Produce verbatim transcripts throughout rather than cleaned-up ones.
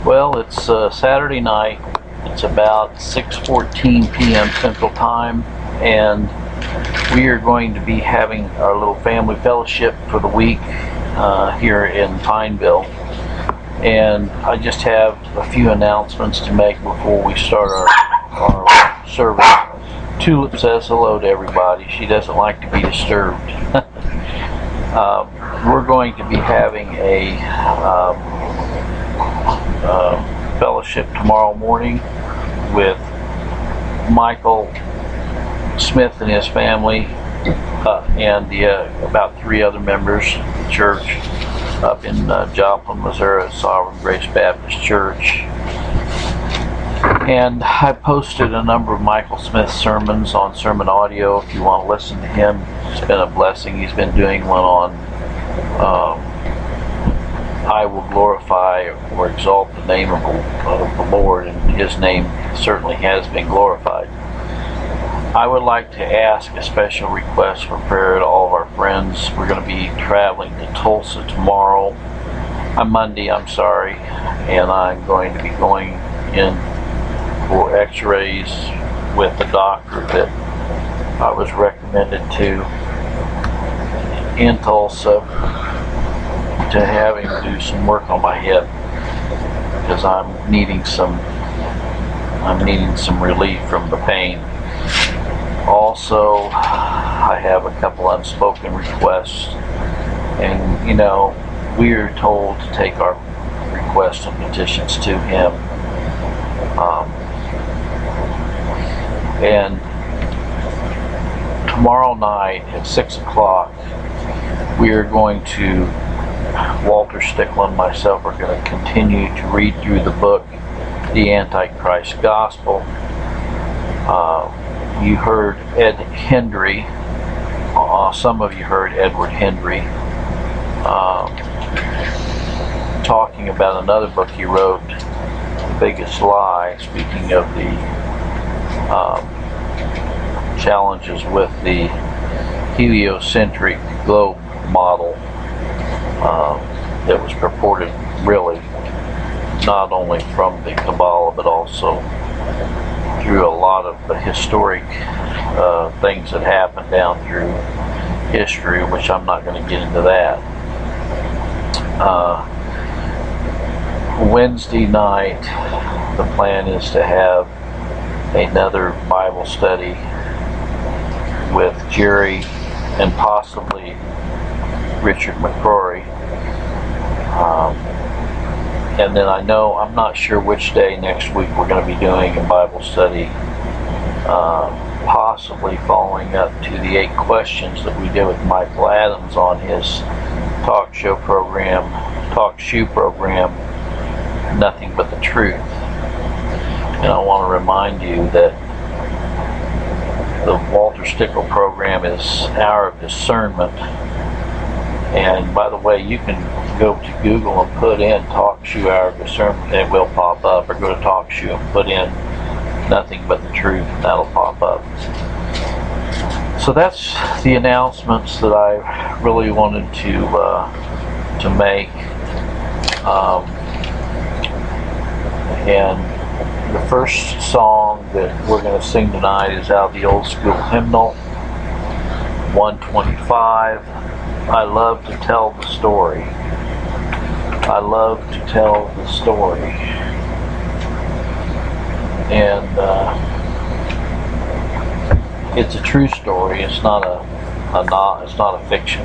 Well, it's uh, Saturday night. It's about six fourteen p m Central Time, and we are going to be having our little family fellowship for the week uh, here in Pineville. And I just have a few announcements to make before we start our, our service. Tulip says hello to everybody. She doesn't like to be disturbed. uh, we're going to be having a um, uh, fellowship tomorrow morning with Michael Smith and his family uh, and the, uh, about three other members of the church up in uh, Joplin, Missouri, Sovereign Grace Baptist Church. And I posted a number of Michael Smith sermons on Sermon Audio if you want to listen to him. It's been a blessing. He's been doing one on um, I will glorify or exalt the name of the, of the Lord, and his name certainly has been glorified. I would like to ask a special request for prayer to all of our friends. We're going to be traveling to Tulsa tomorrow, on Monday, I'm sorry, and I'm going to be going in for x-rays with the doctor that I was recommended to in Tulsa to have him do some work on my hip, because I'm needing some I'm needing some relief from the pain. Also, I have a couple unspoken requests, and you know, we are told to take our requests and petitions to him. Um, and tomorrow night at six o'clock, we are going to, Walter Stickland and myself are going to continue to read through the book, The Antichrist Gospel. Uh, you heard Ed Hendry, uh, some of you heard Edward Hendry, uh, talking about another book he wrote, The Biggest Lie, speaking of the um, challenges with the heliocentric globe model uh, that was purported really not only from the Kabbalah but also through a lot of the historic uh, things that happened down through history, which I'm not going to get into that. Uh, Wednesday night, the plan is to have another Bible study with Jerry and possibly Richard McCrory. Um, and then I know, I'm not sure which day next week we're going to be doing a Bible study, uh, possibly following up to the eight questions that we did with Michael Adams on his talk show program, talk shoe program, Nothing But the Truth. And I want to remind you that the Walter Stickle program is Hour of Discernment. And by the way, you can go to Google and put in Talk Shoe Hour of Discernment, and it will pop up, or go to Talk Shoe and put in Nothing But the Truth, and that'll pop up. So that's the announcements that I really wanted to uh, to make. Um, and the first song that we're going to sing tonight is out of the Old School Hymnal, one twenty-five. I love to tell the story. I love to tell the story. And uh, it's a true story. It's not a, a not. It's not a fiction.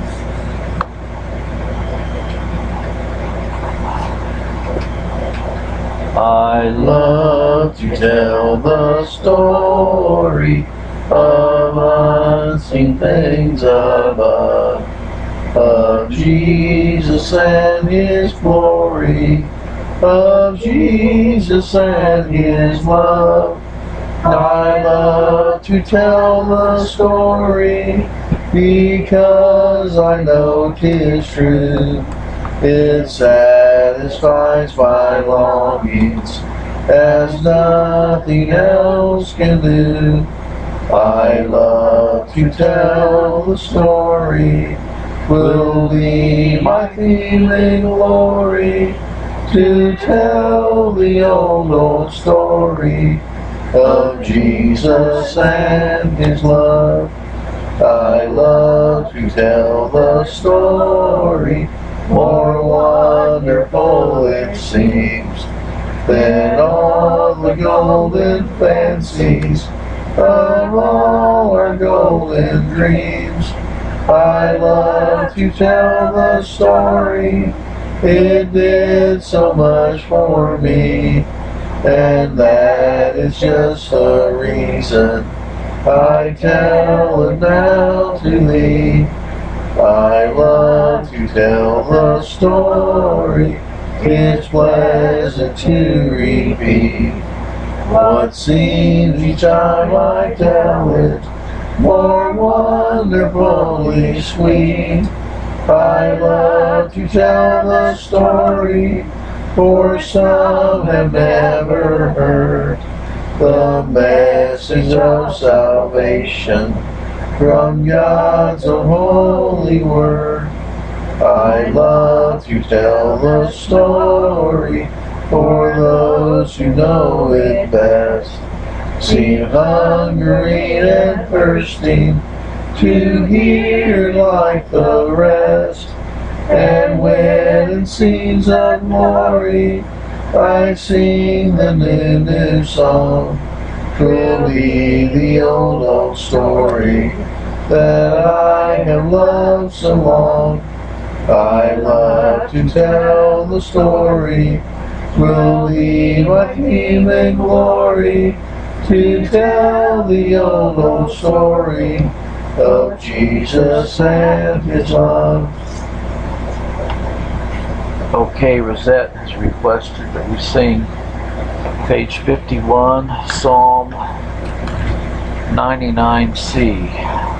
I love to tell the story of unseen things above, of Jesus and His glory, of Jesus and His love. I love to tell the story because I know 'tis true. It satisfies my longings as nothing else can do. I love to tell the story, will be my feeling glory. to tell the old, old story of Jesus and His love. I love to tell the story, more wonderful it seems than all the golden fancies of all our golden dreams. I love to tell the story, it did so much for me, and that is just the reason I tell it now to thee. I love to tell the story, it's pleasant to repeat what seems each time I tell it more wonderfully sweet. I love to tell the story, for some have never heard the message of salvation from God's own holy word. I love to tell the story, for those who know it best seem hungry and thirsting to hear like the rest. And when in scenes of glory I sing the new, new song, 'twill be the old, old story that I have loved so long. I love to tell the story, 'twill be my theme and glory, to tell the old, old story of Jesus and His love. Okay, Rosette has requested that we sing page fifty-one, Psalm ninety-nine C.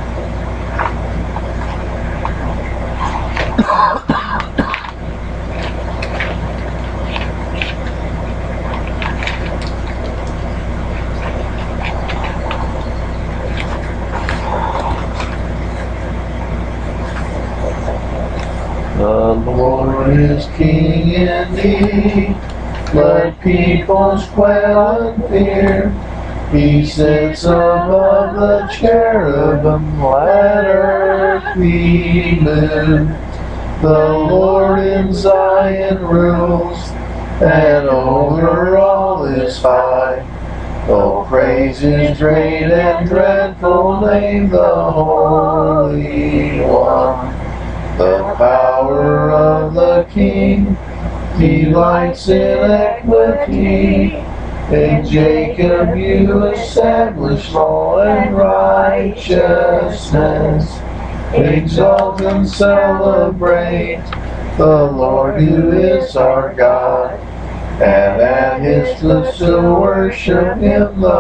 The Lord is King indeed, let peoples quail and fear. He sits above the cherubim, let earth be moved. The Lord in Zion rules, and over all is high. Oh, praise His great and dreadful name, the Holy One. The power of the King delights in equity. In Jacob you establish law and righteousness. Exalt and celebrate the Lord who is our God, and at His footstool worship Him, the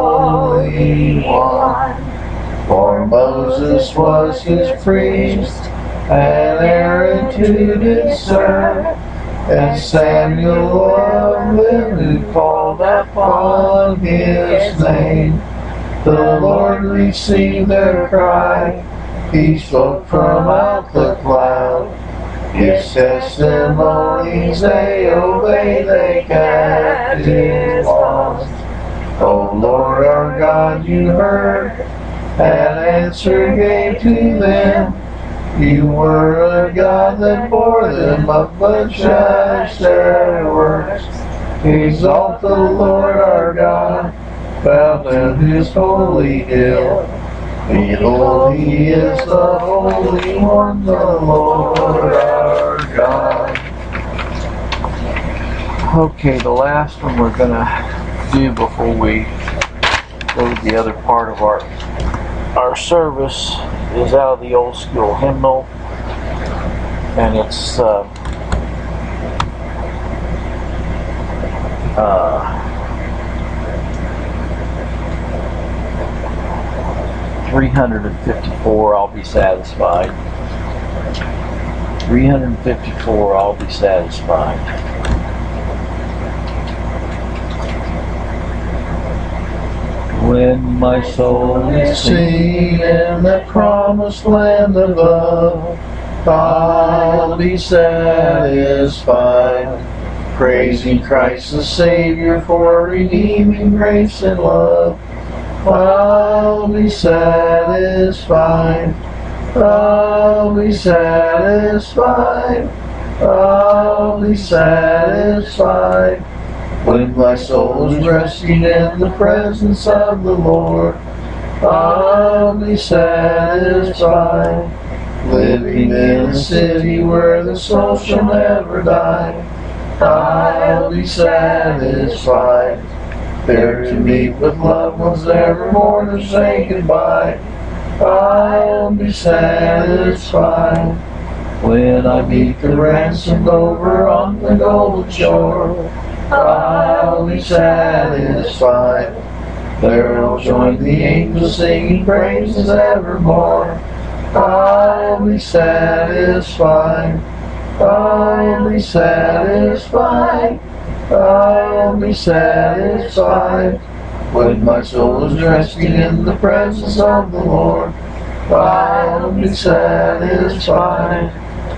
Holy One. For Moses was His priest, and Aaron too did serve, and Samuel of them who called upon His name. The Lord received their cry, He spoke from out the cloud. His testimonies they obey, they kept His laws. O Lord our God, you heard, and answer gave to them. You were a God that bore them up, but judged their works. Exalt the Lord our God, bow down His holy hill. Behold, He is the Holy One, the Lord our God. Okay, the last one we're going to do before we go to the other part of our our service is out of the old school hymnal, and it's uh, uh, three hundred fifty-four, I'll be satisfied. three hundred fifty-four, I'll be satisfied. When my soul is seen in the promised land above, I'll be satisfied. praising Christ the Savior for redeeming grace and love. I'll be satisfied, I'll be satisfied, I'll be satisfied, when my soul is resting in the presence of the Lord. I'll be satisfied, living in a city where the soul shall never die. I'll be satisfied, there to meet with loved ones evermore to say goodbye. I'll be satisfied, when I meet the ransomed over on the golden shore. I'll be satisfied, there I'll join the angels singing praises evermore. I'll be satisfied, I'll be satisfied, I'll be satisfied, when my soul is resting in the presence of the Lord. I'll be satisfied.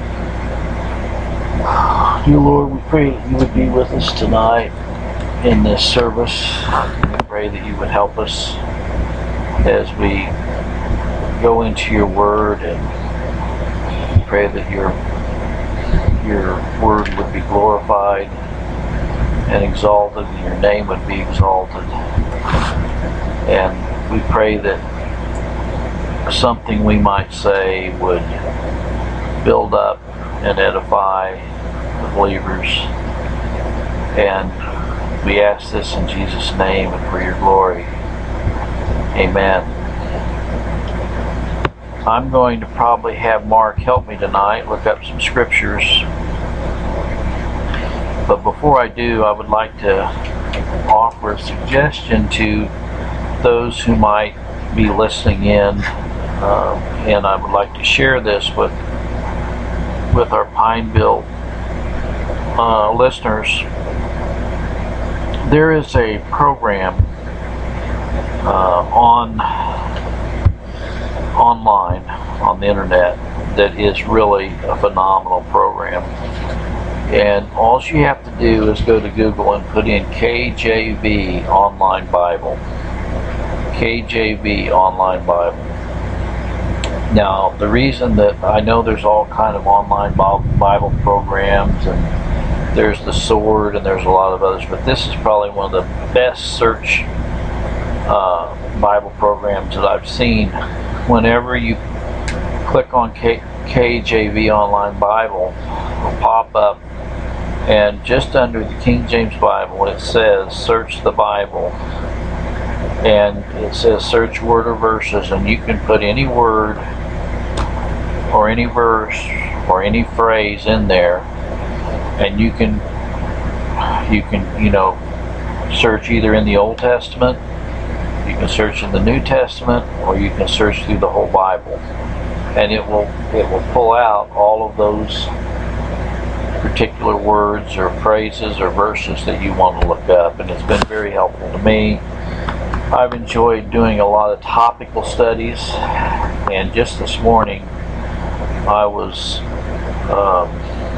Dear Lord, we pray that you would be with us tonight in this service. We pray that you would help us as we go into your word, and pray that your your word would be glorified and exalted, and your name would be exalted. And we pray that something we might say would build up and edify the believers. And we ask this in Jesus' name and for your glory. Amen. I'm going to probably have Mark help me tonight, look up some scriptures. But before I do, I would like to offer a suggestion to those who might be listening in, uh, and I would like to share this with with our Pineville uh, listeners. There is a program uh, on online on the internet that is really a phenomenal program, and all you have to do is go to Google and put in K J V Online Bible. K J V Online Bible. Now, the reason that I know there's all kind of online Bible programs, and there's the Sword, and there's a lot of others, but this is probably one of the best search uh, Bible programs that I've seen. Whenever you click on K KJV Online Bible, it'll pop up, and just under the King James Bible it says search the Bible, and it says search word or verses, and you can put any word or any verse or any phrase in there, and you can you can you know search either in the Old Testament, you can search in the New Testament, or you can search through the whole Bible, and it will it will pull out all of those particular words or phrases or verses that you want to look up, and it's been very helpful to me. I've enjoyed doing a lot of topical studies, and just this morning I was um,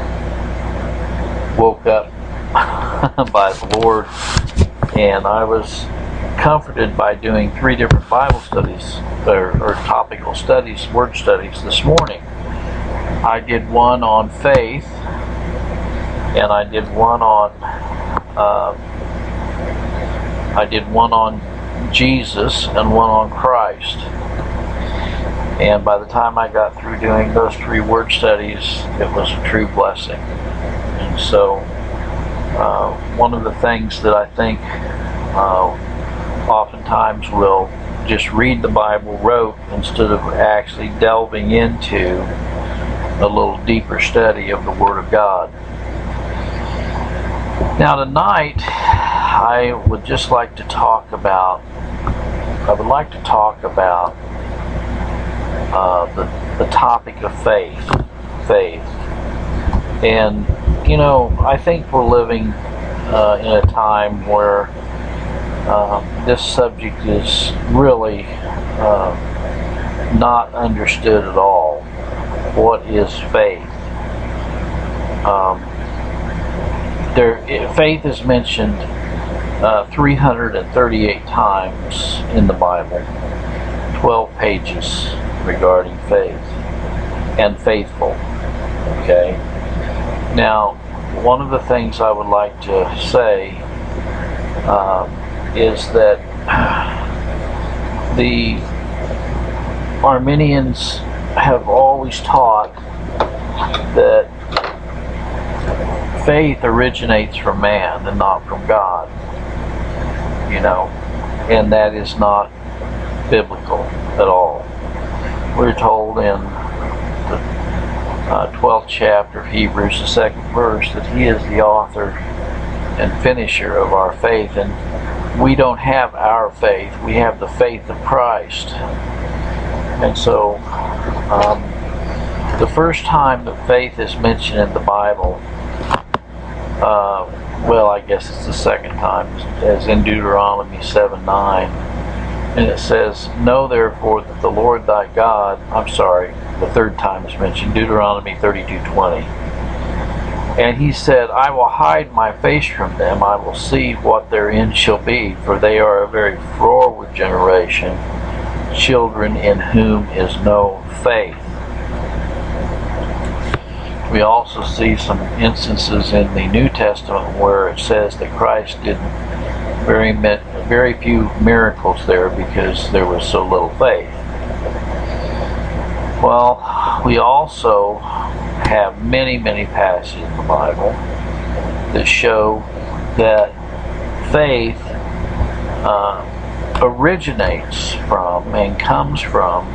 woke up by the Lord, and I was comforted by doing three different Bible studies or, or topical studies, word studies this morning. I did one on faith, and I did one on uh, I did one on Jesus and one on Christ. And by the time I got through doing those three word studies, it was a true blessing. And so uh, one of the things that I think uh, oftentimes we'll just read the Bible rote instead of actually delving into a little deeper study of the Word of God. Now tonight I would just like to talk about I would like to talk about uh, the, the topic of faith faith and you know I think we're living uh, in a time where uh, this subject is really uh, not understood at all. What is faith? Um, there, faith is mentioned uh, three hundred thirty-eight times in the Bible, twelve pages regarding faith and faithful. Okay. Now, one of the things I would like to say uh, is that the Arminians have always taught that faith originates from man and not from God, you know, and that is not biblical at all. We're told in the uh, twelfth chapter of Hebrews, the second verse, that He is the author and finisher of our faith, and we don't have our faith, we have the faith of Christ. And so um, the first time that faith is mentioned in the Bible, uh, well, I guess it's the second time, as in Deuteronomy seven nine, and it says, "Know therefore that the Lord thy God," I'm sorry, the third time it's mentioned, Deuteronomy thirty-two twenty, "And he said, I will hide my face from them, I will see what their end shall be, for they are a very froward generation, children in whom is no faith." We also see some instances in the New Testament where it says that Christ did very very few miracles there because there was so little faith. Well, we also have many, many passages in the Bible that show that faith uh, originates from and comes from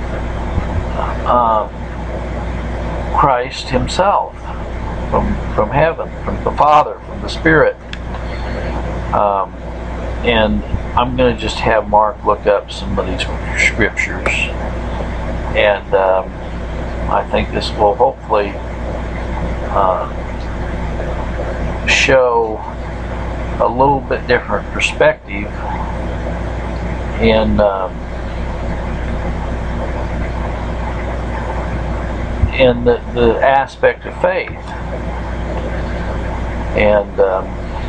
uh, Christ Himself, from from heaven, from the Father, from the Spirit. Um, and I'm going to just have Mark look up some of these scriptures, and um, I think this will hopefully uh, show a little bit different perspective in um, in the, the aspect of faith. And um,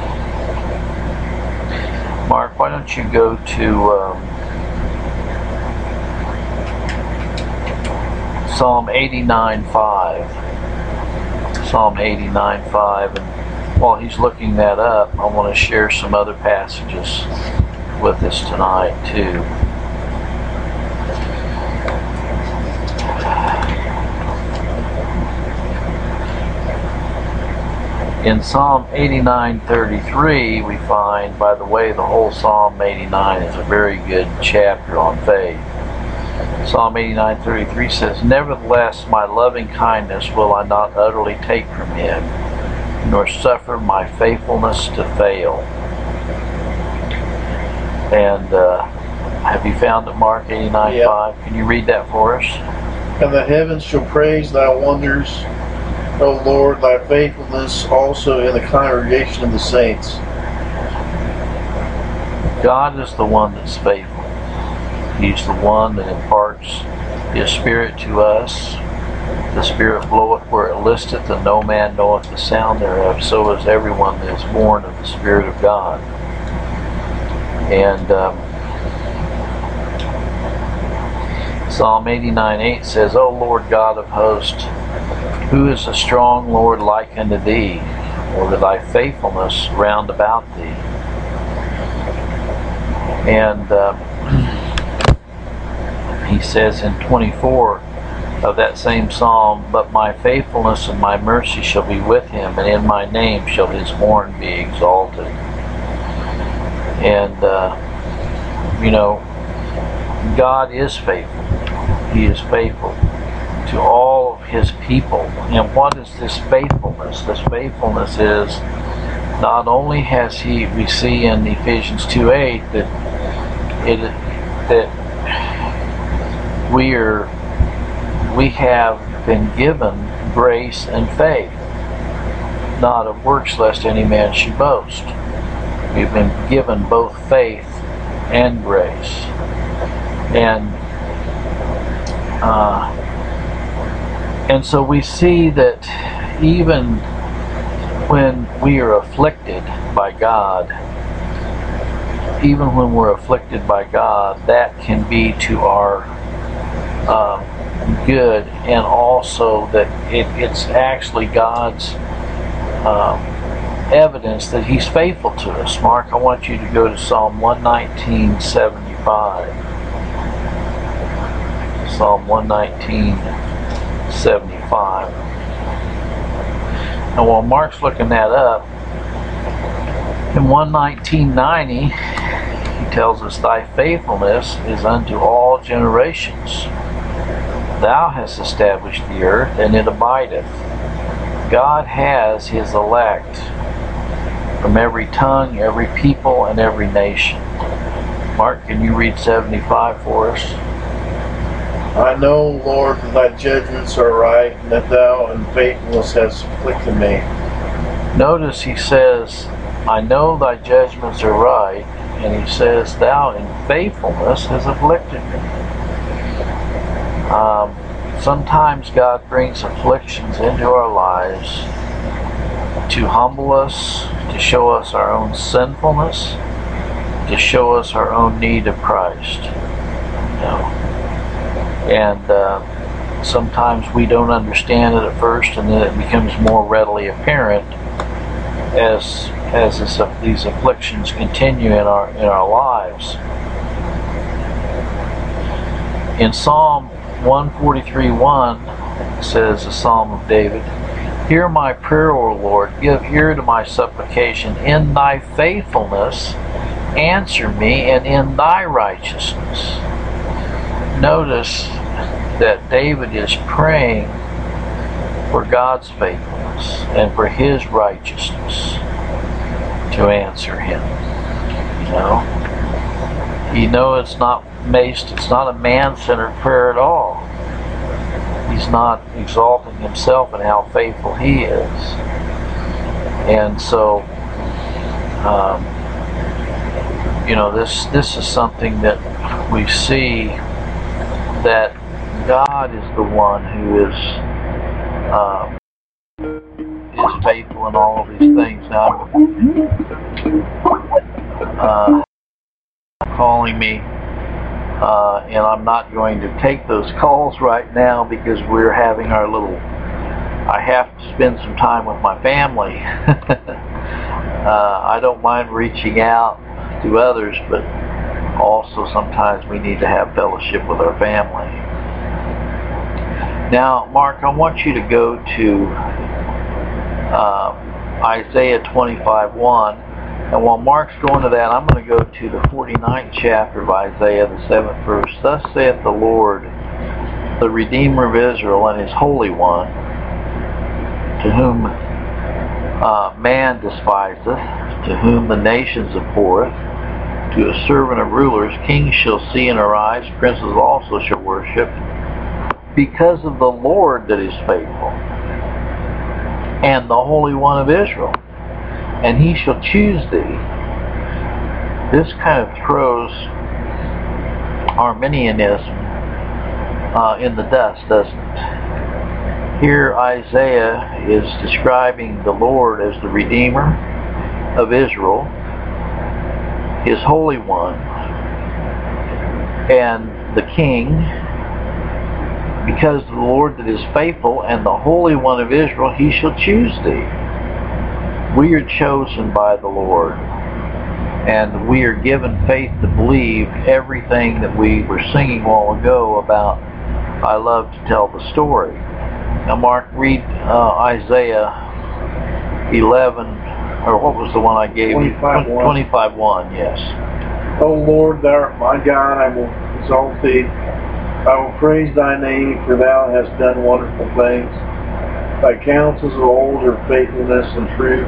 Mark, why don't you go to um, Psalm eighty-nine five. Psalm eighty-nine five, and while he's looking that up, I want to share some other passages with us tonight too. In Psalm eighty-nine thirty-three, we find, by the way, the whole Psalm eighty-nine is a very good chapter on faith. Psalm eighty-nine thirty-three says, "Nevertheless, my loving kindness will I not utterly take from him, nor suffer my faithfulness to fail." And uh, have you found it, Mark eighty-nine five? Yep. Can you read that for us? "And the heavens shall praise thy wonders, O Lord, thy faithfulness also in the congregation of the saints." God is the one that's faithful. He's the one that imparts His Spirit to us. "The Spirit bloweth where it listeth, and no man knoweth the sound thereof. So is everyone that is born of the Spirit of God." And um, Psalm eighty-nine eight says, "O Lord God of hosts, who is a strong Lord like unto thee, or to thy faithfulness round about thee?" And uh, he says in twenty-four of that same psalm, "But my faithfulness and my mercy shall be with him, and in my name shall his horn be exalted." And, uh, you know, God is faithful. He is faithful to all of His people. And what is this faithfulness? This faithfulness is not only has He, we see in Ephesians two eight that it that we are we have been given grace and faith, not of works, lest any man should boast. We've been given both faith and grace. And uh, and so we see that even when we are afflicted by God, even when we're afflicted by God, that can be to our um, good, and also that it, it's actually God's um, evidence that He's faithful to us. Mark, I want you to go to Psalm one nineteen, seventy-five. Psalm one nineteen, seventy-five. And while Mark's looking that up, in one nineteen, ninety, he tells us, Thy faithfulness is unto all generations. Thou hast established the earth, and it abideth. God has His elect from every tongue, every people, and every nation. Mark, can you read seventy-five for us? I know, Lord, that Thy judgments are right, and that Thou in faithfulness hast afflicted me. Notice he says, I know Thy judgments are right, and he says, Thou in faithfulness has afflicted me. Um, sometimes God brings afflictions into our lives to humble us, to show us our own sinfulness, to show us our own need of Christ. You know? And uh, sometimes we don't understand it at first, and then it becomes more readily apparent as as this, uh, these afflictions continue in our in our lives. In Psalm one forty-three, one, it says, the Psalm of David, Hear my prayer, O Lord, give ear to my supplication. In Thy faithfulness answer me, and in Thy righteousness. Notice that David is praying for God's faithfulness and for His righteousness to answer him. You know, you know it's not based, it's not a man-centered prayer at all. He's not exalting himself and how faithful He is, and so um, you know this this is something that we see, that God is the one who is uh, is faithful in all of these things. Now, uh, calling me, uh, and I'm not going to take those calls right now because we're having our little. I have to spend some time with my family. uh, I don't mind reaching out to others, but also sometimes we need to have fellowship with our family. Now, Mark, I want you to go to uh, Isaiah twenty-five, one, and while Mark's going to that, I'm going to go to the forty-ninth chapter of Isaiah, the seventh verse. Thus saith the Lord, the Redeemer of Israel, and His Holy One, to whom uh, man despiseth, to whom the nations abhorreth, to a servant of rulers, kings shall see and arise, princes also shall worship, because of the Lord that is faithful, and the Holy One of Israel, and He shall choose thee. This kind of throws Arminianism uh, in the dust, doesn't it? Here Isaiah is describing the Lord as the Redeemer of Israel, His Holy One, and the King, because the Lord that is faithful and the Holy One of Israel, He shall choose thee. We are chosen by the Lord, and we are given faith to believe everything that we were singing a while ago about. I love to tell the story. Now, Mark, read uh, Isaiah eleven, or what was the one I gave you? twenty-five, one, yes. O Lord, Thou art my God, I will exalt Thee. I will praise Thy name, for Thou hast done wonderful things. Thy counsels of old are faithfulness and truth.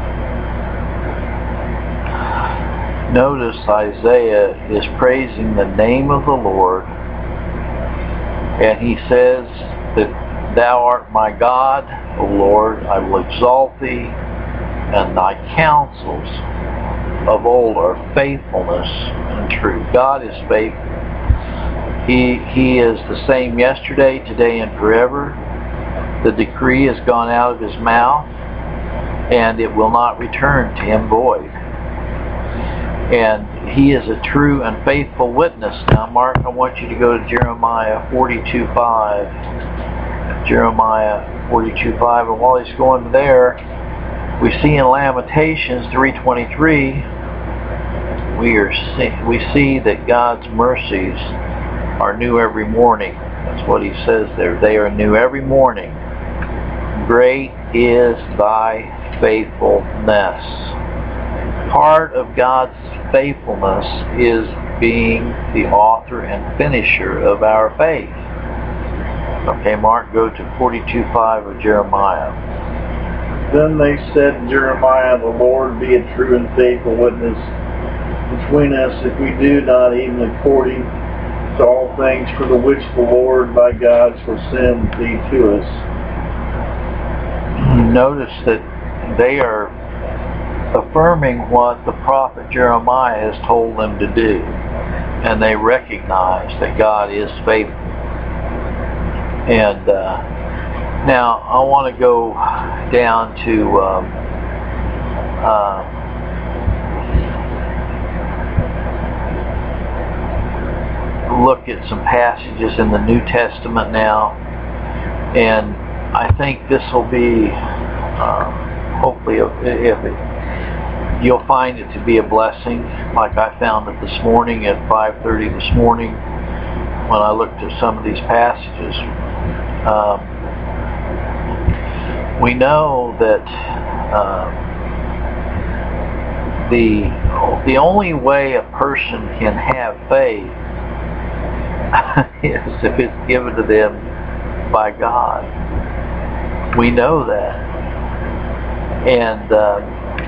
Notice Isaiah is praising the name of the Lord, and he says that Thou art my God, O Lord, I will exalt Thee, and Thy counsels of old are faithfulness and truth. God is faithful. He, he is the same yesterday, today, and forever. The decree has gone out of His mouth, and it will not return to him void. And he is a true and faithful witness. Now, Mark, I want you to go to Jeremiah forty-two five. Jeremiah forty-two five, and while he's going there, we see in Lamentations three twenty-three, we are see, we see that God's mercies are new every morning. That's what he says there. They are new every morning. Great is thy faithfulness. Part of God's faithfulness is being the author and finisher of our faith. Okay, Mark, go to forty-two five of Jeremiah. Then they said to Jeremiah, the Lord be a true and faithful witness between us, if we do not even according to all things for the which the Lord thy God shall send thee to us. Notice that they are affirming what the prophet Jeremiah has told them to do, and they recognize that God is faithful. And uh, now I want to go down to um, uh, look at some passages in the New Testament now, and I think this will be uh, hopefully if it, you'll find it to be a blessing, like I found it this morning at five thirty this morning when I looked at some of these passages. Um, we know that uh, the the only way a person can have faith is if it's given to them by God. We know that. And uh,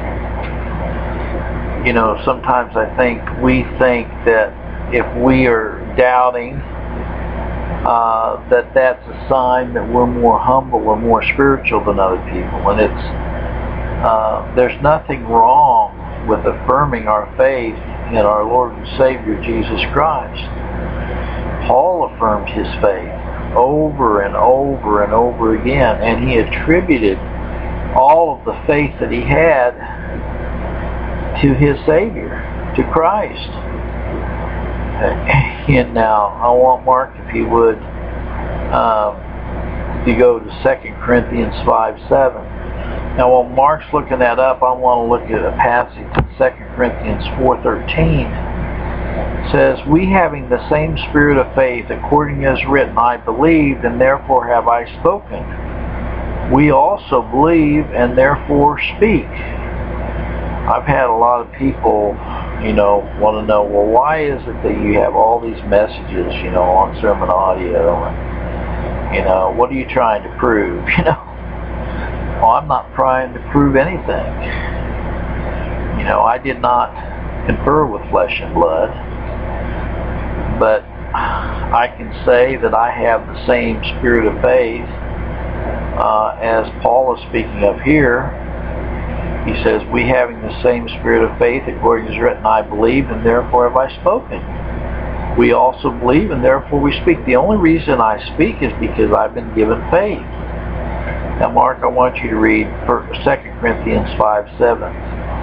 you know, sometimes I think we think that if we are doubting, uh, that that's a sign that we're more humble or more spiritual than other people. And it's uh, there's nothing wrong with affirming our faith in our Lord and Savior Jesus Christ. Paul affirmed his faith over and over and over again, and he attributed all of the faith that he had to his Savior, to Christ. And now I want Mark, if you would, um, to go to Second Corinthians five seven. Now while Mark's looking that up, I want to look at a passage in Second Corinthians four thirteen. It says, we having the same spirit of faith, according as written, I believed, and therefore have I spoken. We also believe, and therefore speak. I've had a lot of people, you know, want to know, well, why is it that you have all these messages, you know, on sermon audio, and, you know, what are you trying to prove, you know? Well, I'm not trying to prove anything. You know, I did not confer with flesh and blood, but I can say that I have the same spirit of faith uh, as Paul is speaking of here. He says, we having the same spirit of faith, according as written, I believe, and therefore have I spoken. We also believe, and therefore we speak. The only reason I speak is because I've been given faith. Now, Mark, I want you to read Second Corinthians five seven.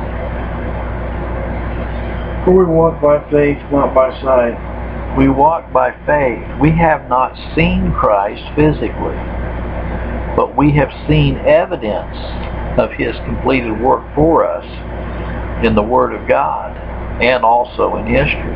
For we walk by faith, not by sight. We walk by faith. We have not seen Christ physically, but we have seen evidence of his completed work for us in the Word of God and also in history.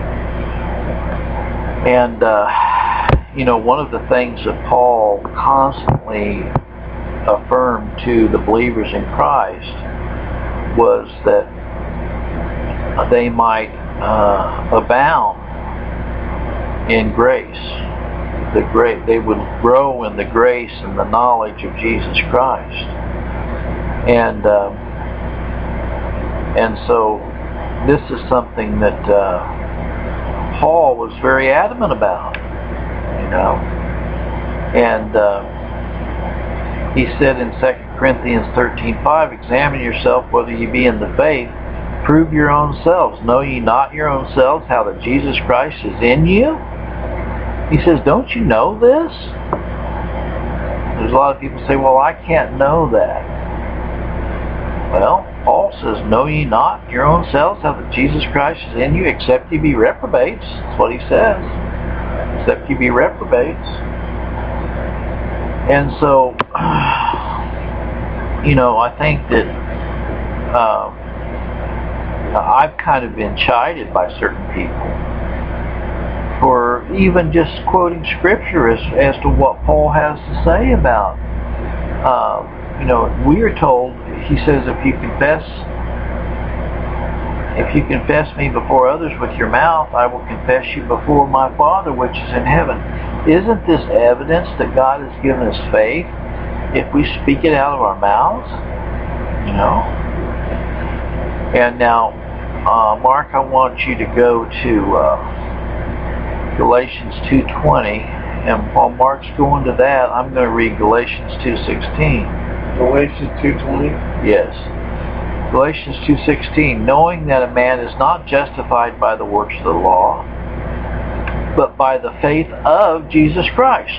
And, uh, you know, one of the things that Paul constantly affirmed to the believers in Christ was that they might uh, abound in grace. The great, they would grow in the grace and the knowledge of Jesus Christ. And um, and so this is something that uh, Paul was very adamant about, you know. And uh, he said in Second Corinthians thirteen five, examine yourself whether ye be in the faith. Prove your own selves. Know ye not your own selves how that Jesus Christ is in you? He says, don't you know this? There's a lot of people say, well, I can't know that. Well, Paul says, know ye not your own selves how that Jesus Christ is in you, except ye be reprobates. That's what he says. Except ye be reprobates. And so, you know, I think that uh, I've kind of been chided by certain people for even just quoting scripture as, as to what Paul has to say about, uh, you know, we are told, he says, if you confess, if you confess me before others with your mouth, I will confess you before my Father which is in heaven. Isn't this evidence that God has given us faith if we speak it out of our mouths? You know? And now, uh, Mark, I want you to go to uh, Galatians two twenty, and while Mark's going to that, I'm going to read Galatians two sixteen. Galatians two twenty? Yes. Galatians two sixteen, knowing that a man is not justified by the works of the law, but by the faith of Jesus Christ.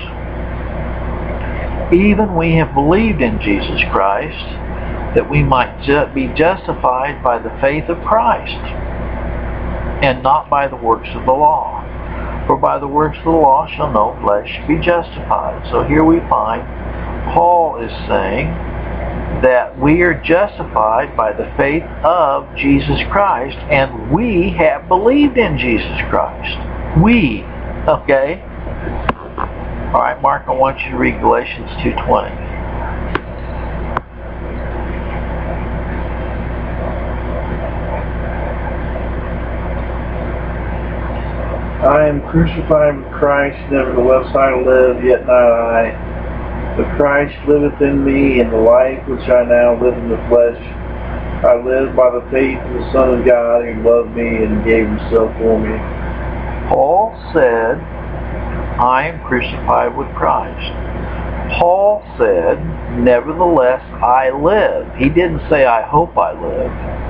Even we have believed in Jesus Christ, that we might ju- be justified by the faith of Christ, and not by the works of the law. For by the works of the law shall no flesh be justified. So here we find Paul is saying that we are justified by the faith of Jesus Christ, and we have believed in Jesus Christ. We, okay? All right, Mark, I want you to read Galatians two twenty. I am crucified with Christ, nevertheless I live, yet not I. But Christ liveth in me, and the life which I now live in the flesh, I live by the faith of the Son of God, who loved me and gave himself for me. Paul said, I am crucified with Christ. Paul said, nevertheless I live. He didn't say, I hope I live.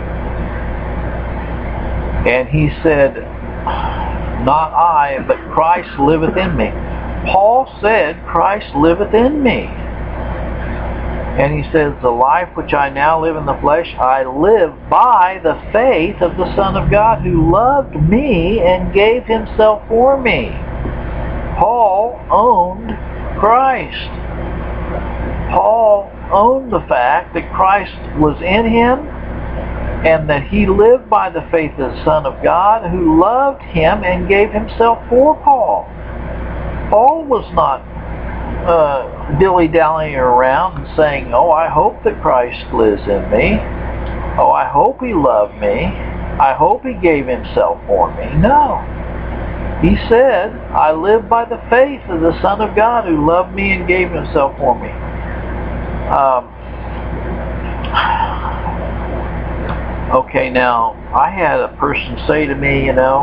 And he said, not I, but Christ liveth in me. Paul said, Christ liveth in me. And he says, the life which I now live in the flesh, I live by the faith of the Son of God, who loved me and gave himself for me. Paul owned Christ. Paul owned the fact that Christ was in him, and that he lived by the faith of the Son of God, who loved him and gave himself for Paul. Paul was not uh, dilly-dallying around and saying, oh, I hope that Christ lives in me. Oh, I hope he loved me. I hope he gave himself for me. No. He said, I live by the faith of the Son of God, who loved me and gave himself for me. Um, okay, now, I had a person say to me, you know,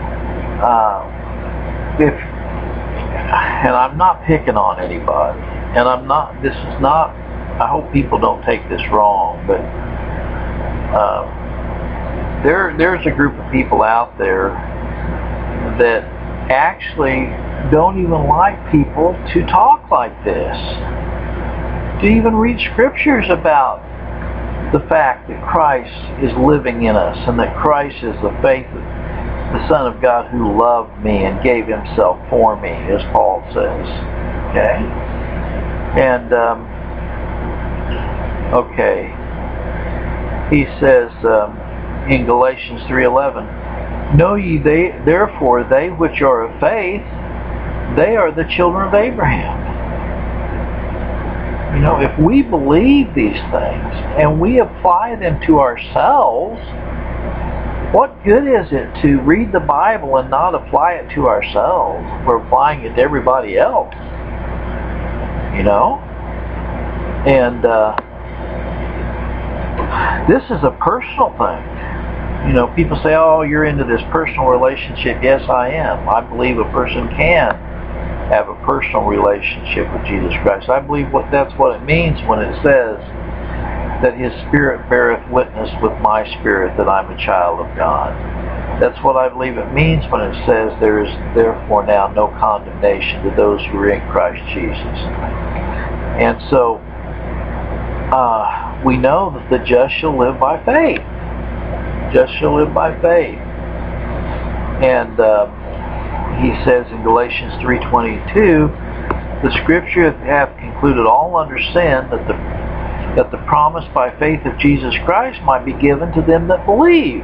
uh, if and I'm not picking on anybody, and I'm not, this is not, I hope people don't take this wrong, but uh, there, there's a group of people out there that actually don't even like people to talk like this, to even read scriptures about the fact that Christ is living in us, and that Christ is the faith of the Son of God, who loved me and gave himself for me, as Paul says. Okay? And, um, okay, he says um, in Galatians three eleven, know ye they, therefore they which are of faith, they are the children of Abraham. You know, if we believe these things and we apply them to ourselves, what good is it to read the Bible and not apply it to ourselves? We're applying it to everybody else. You know? And uh, this is a personal thing. You know, people say, oh, you're into this personal relationship. Yes, I am. I believe a person can have a personal relationship with Jesus Christ. I believe what that's what it means when it says that his Spirit beareth witness with my spirit that I'm a child of God. That's what I believe it means when it says there is therefore now no condemnation to those who are in Christ Jesus. And so uh, we know that the just shall live by faith. Just shall live by faith. And uh, he says in Galatians three twenty-two, the Scripture hath concluded all under sin, that the that the promise by faith of Jesus Christ might be given to them that believe.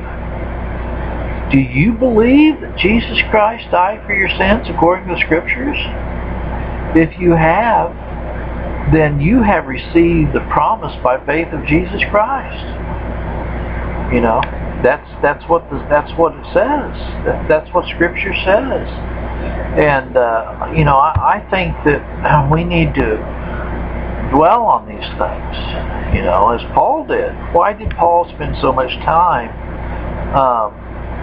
Do you believe that Jesus Christ died for your sins according to the Scriptures? If you have, then you have received the promise by faith of Jesus Christ. You know, that's that's what the, that's what it says. That, that's what Scripture says. And uh, you know, I, I think that we need to dwell on these things. You know, as Paul did. Why did Paul spend so much time um,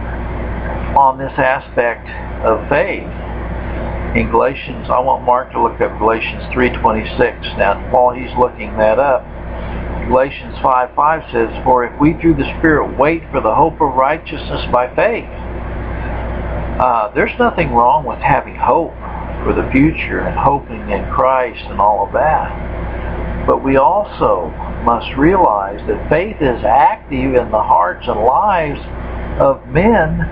on this aspect of faith? In Galatians, I want Mark to look up Galatians three twenty-six. Now, while he's looking that up, Galatians five five says, for if we through the Spirit wait for the hope of righteousness by faith. Uh, there's nothing wrong with having hope for the future and hoping in Christ and all of that. But we also must realize that faith is active in the hearts and lives of men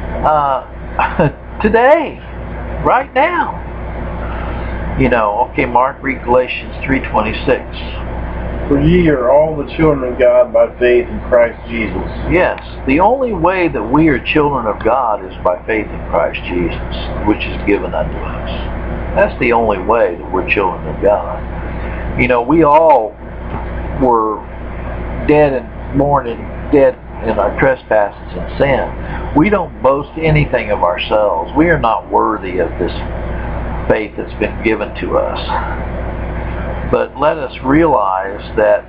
uh, today. Right now. You know, okay, Mark, read Galatians three twenty-six. For ye are all the children of God by faith in Christ Jesus. Yes, the only way that we are children of God is by faith in Christ Jesus, which is given unto us. That's the only way that we're children of God. You know, we all were dead and born and dead in our trespasses and sin. We don't boast anything of ourselves. We are not worthy of this faith that's been given to us. But let us realize that,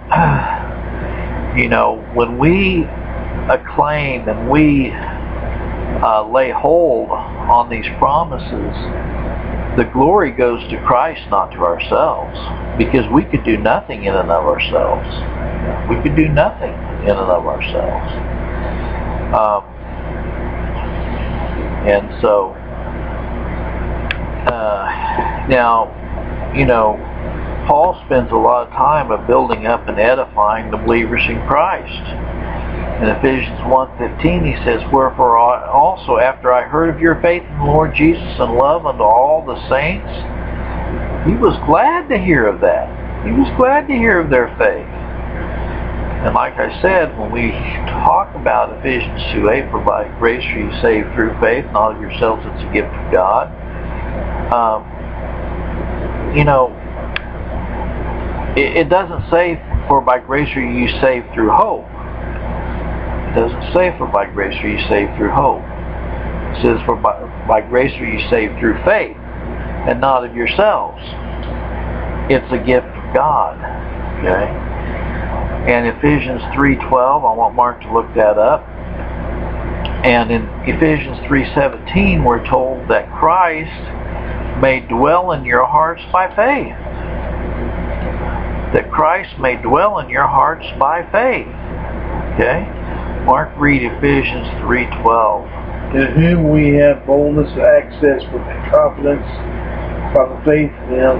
you know, when we acclaim and we uh, lay hold on these promises, the glory goes to Christ, not to ourselves, because we could do nothing in and of ourselves. We could do nothing in and of ourselves. Um, and so, uh, now, you know, Paul spends a lot of time of building up and edifying the believers in Christ. In Ephesians one fifteen, he says, wherefore also after I heard of your faith in the Lord Jesus and love unto all the saints, he was glad to hear of that. He was glad to hear of their faith. And like I said, when we talk about Ephesians two eight, for by grace are you saved through faith, not of yourselves, it's a gift of God. Um, you know, it, it doesn't say, for by grace are you saved through hope. It doesn't say, for by grace are you saved through hope. It says, for by, by grace are you saved through faith, and not of yourselves. It's a gift of God. Okay? And Ephesians three twelve, I want Mark to look that up. And in Ephesians three seventeen, we're told that Christ may dwell in your hearts by faith. That Christ may dwell in your hearts by faith. Okay? Mark, read Ephesians three twelve. In whom we have boldness and access with confidence by the faith in Him.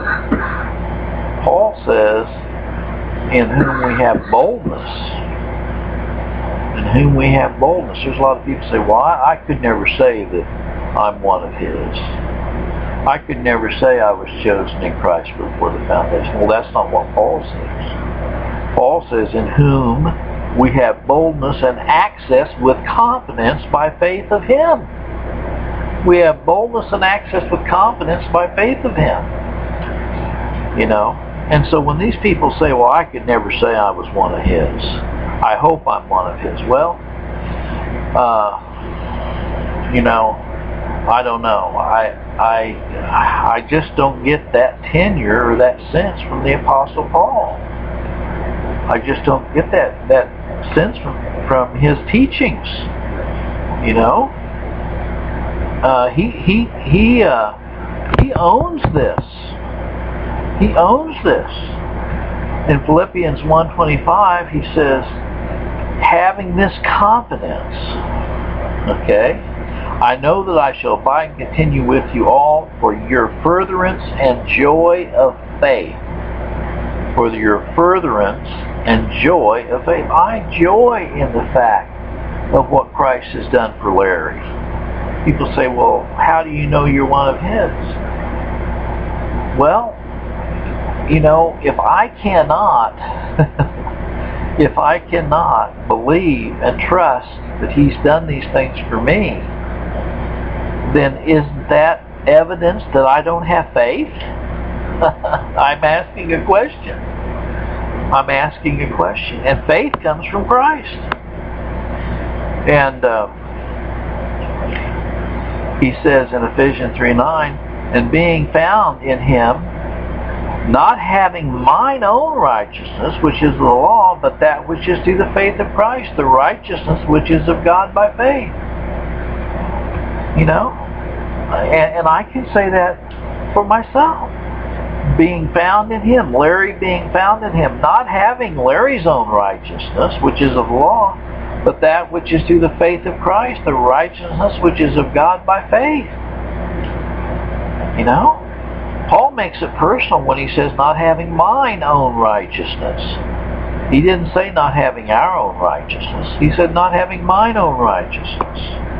Paul says, in whom we have boldness. In whom we have boldness. There's a lot of people say, well, I, I could never say that I'm one of His. I could never say I was chosen in Christ before the foundation. Well, that's not what Paul says. Paul says, in whom we have boldness and access with confidence by faith of Him. We have boldness and access with confidence by faith of Him. You know? And so when these people say, well, I could never say I was one of His. I hope I'm one of His. Well, uh, you know, I don't know. I, I, I just don't get that tenure or that sense from the Apostle Paul. I just don't get that, that sense from, from his teachings. You know? Uh, he, he, he, uh, he owns this. He owns this. In Philippians one twenty-five, he says, having this confidence, okay, I know that I shall abide and continue with you all for your furtherance and joy of faith. for your furtherance and joy of faith. I joy in the fact of what Christ has done for Larry. People say, well, how do you know you're one of his? Well, you know, if I cannot, if I cannot believe and trust that he's done these things for me, then isn't that evidence that I don't have faith? I'm asking a question. I'm asking a question. And faith comes from Christ. And uh, he says in Ephesians three nine, and being found in him, not having mine own righteousness, which is the law, but that which is through the faith of Christ, the righteousness which is of God by faith. You know? And, and I can say that for myself. Being found in him, Larry being found in him, not having Larry's own righteousness, which is of law, but that which is through the faith of Christ, the righteousness which is of God by faith. You know? Paul makes it personal when he says not having mine own righteousness. He didn't say not having our own righteousness. He said not having mine own righteousness.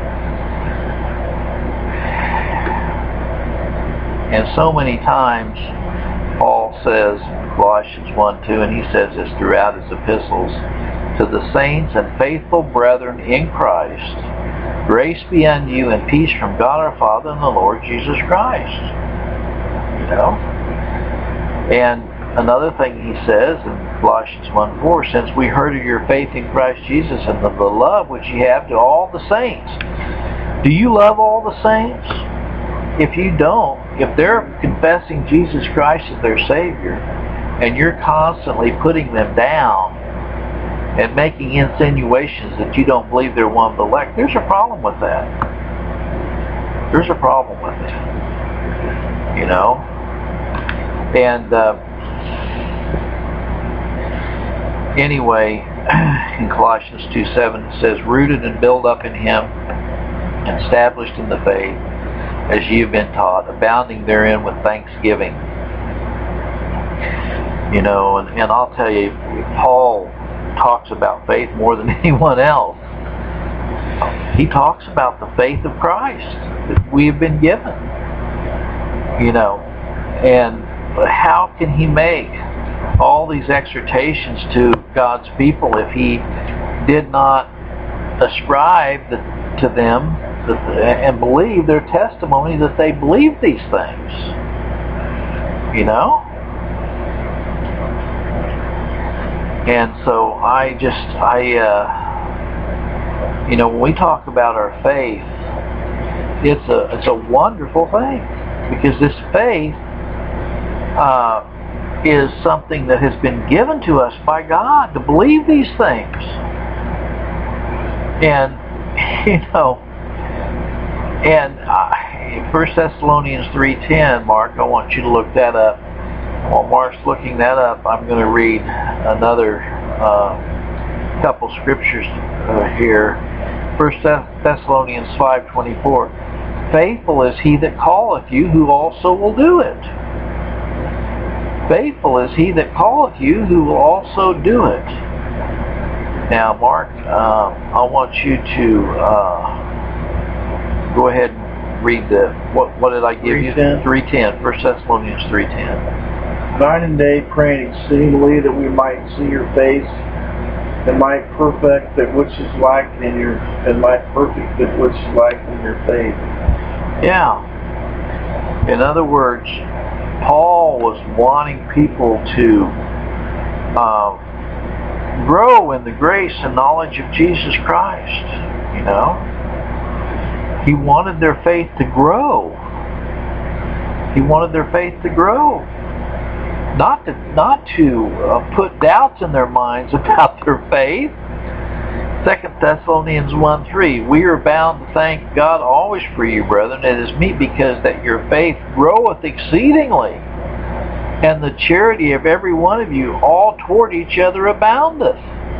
And so many times Paul says, Colossians one two, and he says this throughout his epistles, to the saints and faithful brethren in Christ, grace be unto you and peace from God our Father and the Lord Jesus Christ. You know? And another thing he says in Colossians one four, since we heard of your faith in Christ Jesus and of the love which you have to all the saints. Do you love all the saints? If you don't, if they're confessing Jesus Christ as their Savior, and you're constantly putting them down and making insinuations that you don't believe they're one of the elect, there's a problem with that. There's a problem with it. You know? And uh, anyway, in Colossians two seven it says, rooted and built up in him, and established in the faith, as ye have been taught, abounding therein with thanksgiving. You know, and, and I'll tell you, Paul talks about faith more than anyone else. He talks about the faith of Christ that we have been given. You know, and how can he make all these exhortations to God's people if he did not ascribe the, to them that, and believe their testimony that they believe these things? You know? And so I just, I, uh, you know, when we talk about our faith, it's a, it's a wonderful thing, because this faith uh, is something that has been given to us by God to believe these things. And, you know, and uh, First Thessalonians three ten, Mark, I want you to look that up. While Mark's looking that up, I'm going to read another uh, couple scriptures uh, here. First Thessalonians five twenty-four. Faithful is he that calleth you, who also will do it. Faithful is he that calleth you, who will also do it. Now, Mark, uh, I want you to uh, go ahead and read the, what, what did I give you? three ten. First Thessalonians three ten. Night and day praying exceedingly that we might see your face, and might perfect that which is lacking in your, and might perfect that which is lacking in your faith. Yeah. In other words, Paul was wanting people to uh, grow in the grace and knowledge of Jesus Christ. You know, he wanted their faith to grow. He wanted their faith to grow. Not to, not to uh, put doubts in their minds about their faith. Second Thessalonians one three, we are bound to thank God always for you, brethren. It is meet because that your faith groweth exceedingly, and the charity of every one of you all toward each other aboundeth.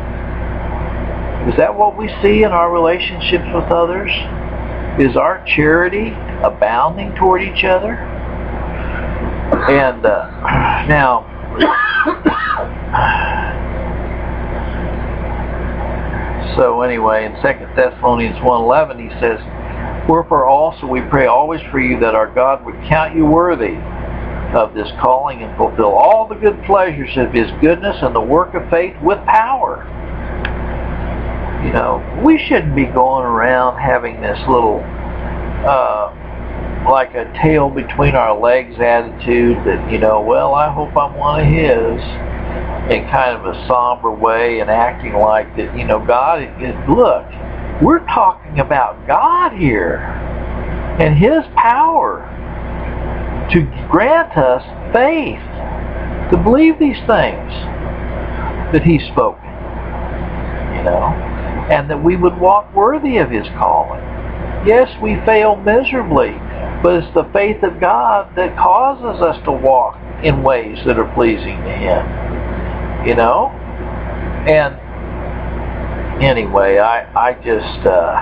Is that what we see in our relationships with others? Is our charity abounding toward each other? And uh, now, So anyway, in Second Thessalonians one eleven, he says, "Wherefore also we pray always for you, that our God would count you worthy of this calling, and fulfill all the good pleasures of His goodness and the work of faith with power." You know, we shouldn't be going around having this little, uh, like a tail between our legs attitude that, you know, well, I hope I'm one of His, in kind of a somber way, and acting like that, you know, God, is, look, we're talking about God here and His power to grant us faith to believe these things that He's spoken, you know, and that we would walk worthy of His calling. Yes, we fail miserably, but it's the faith of God that causes us to walk in ways that are pleasing to Him, you know. And anyway, I, I just, uh,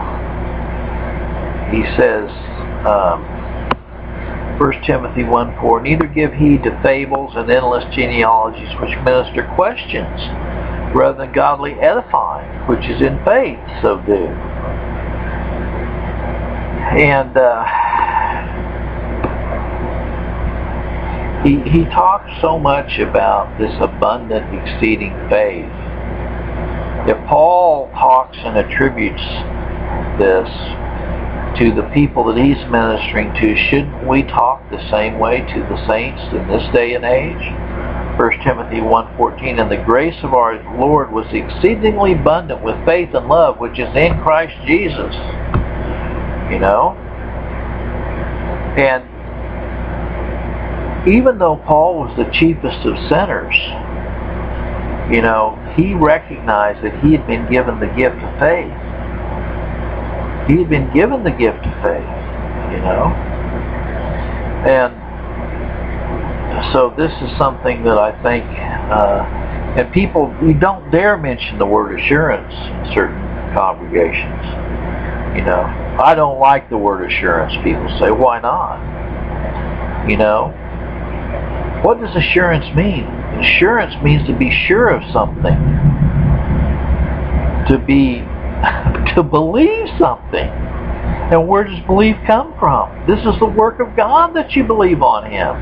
he says, um, First Timothy one four, "Neither give heed to fables and endless genealogies which minister questions, rather than godly edifying, which is in faith, so do." And uh, he, he talks so much about this abundant, exceeding faith. If Paul talks and attributes this to the people that he's ministering to, shouldn't we talk the same way to the saints in this day and age? First Timothy one fourteen, "And the grace of our Lord was exceedingly abundant with faith and love, which is in Christ Jesus." You know? And even though Paul was the chiefest of sinners, you know, he recognized that he had been given the gift of faith. He had been given the gift of faith, you know. And so this is something that I think, uh, and people, we don't dare mention the word assurance in certain congregations. You know, I don't like the word assurance, people say. Why not? You know, what does assurance mean? Assurance means to be sure of something, to be to believe something. And where does belief come from? This is the work of God that you believe on Him.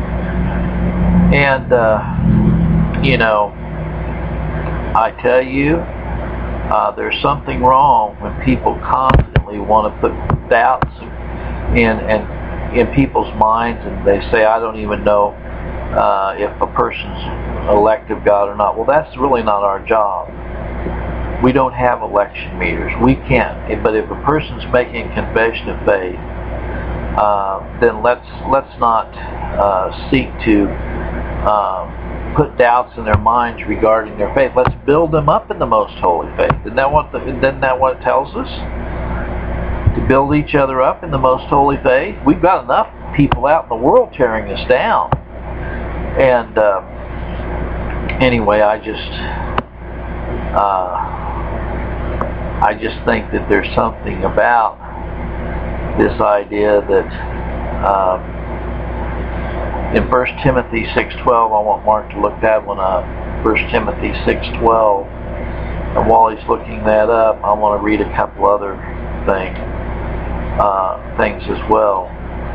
And uh, you know, I tell you, uh, there's something wrong when people constantly want to put doubts in and in people's minds, and they say, I don't even know uh, if a person's elect of God or not. Well, that's really not our job. We don't have election meters. We can't. But if a person's making a confession of faith, uh, then let's let's not uh, seek to uh, put doubts in their minds regarding their faith. Let's build them up in the most holy faith. Isn't that what the, isn't that what it tells us? To build each other up in the most holy faith. We've got enough people out in the world tearing us down. And uh, anyway, I just. Uh, I just think that there's something about this idea that um, in First Timothy six twelve, I want Mark to look that one up. First Timothy six twelve. And while he's looking that up, I want to read a couple other thing, uh, things as well.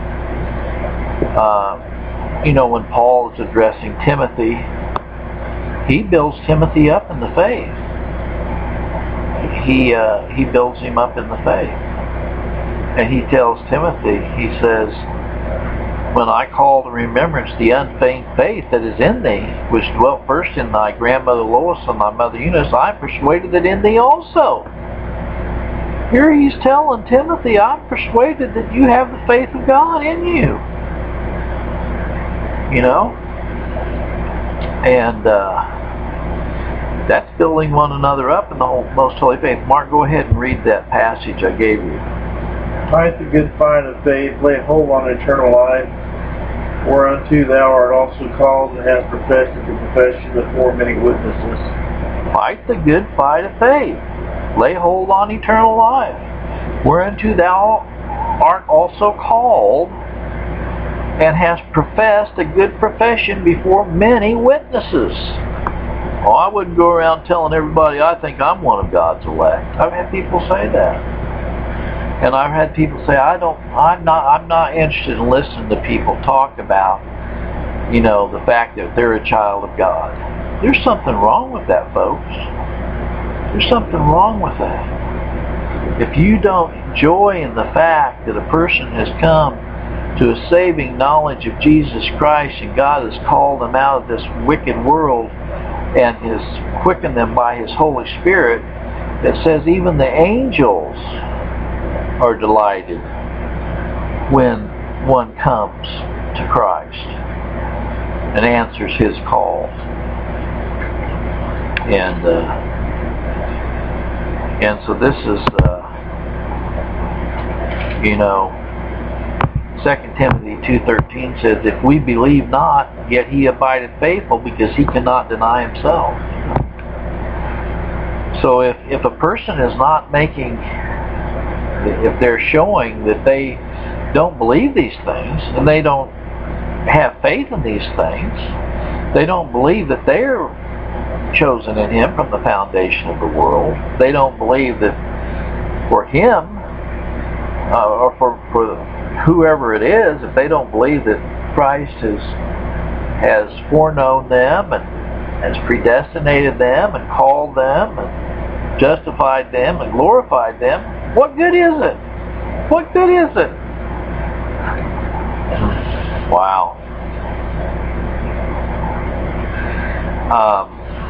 Uh, you know, when Paul is addressing Timothy, he builds Timothy up in the faith. He uh, he builds him up in the faith, and he tells Timothy, he says, when I call to remembrance the unfeigned faith that is in thee, which dwelt first in thy grandmother Lois and thy mother Eunice, I am persuaded that in thee also. Here he's telling Timothy, I'm persuaded that you have the faith of God in you. You know, and uh, that's building one another up in the whole, most holy faith. Mark, go ahead and read that passage I gave you. Fight the good fight of faith, lay hold on eternal life, whereunto thou art also called, and hast professed the profession before many witnesses. Fight the good fight of faith, lay hold on eternal life, whereunto thou art also called, and has professed a good profession before many witnesses. Oh, I wouldn't go around telling everybody I think I'm one of God's elect. I've had people say that. And I've had people say, I don't, I'm not, I'm not interested in listening to people talk about, you know, the fact that they're a child of God. There's something wrong with that, folks. There's something wrong with that. If you don't joy in the fact that a person has come to a saving knowledge of Jesus Christ and God has called them out of this wicked world and has quickened them by His Holy Spirit, that says even the angels are delighted when one comes to Christ and answers His call. And uh, and so this is, uh, you know, Second Timothy two thirteen says, if we believe not, yet he abideth faithful, because he cannot deny himself. So if, if a person is not making, if they're showing that they don't believe these things, and they don't have faith in these things, they don't believe that they're chosen in Him from the foundation of the world, they don't believe that for Him, uh, or for, for whoever it is, if they don't believe that Christ has, has foreknown them and has predestinated them and called them and justified them and glorified them, what good is it? What good is it? Wow. Um,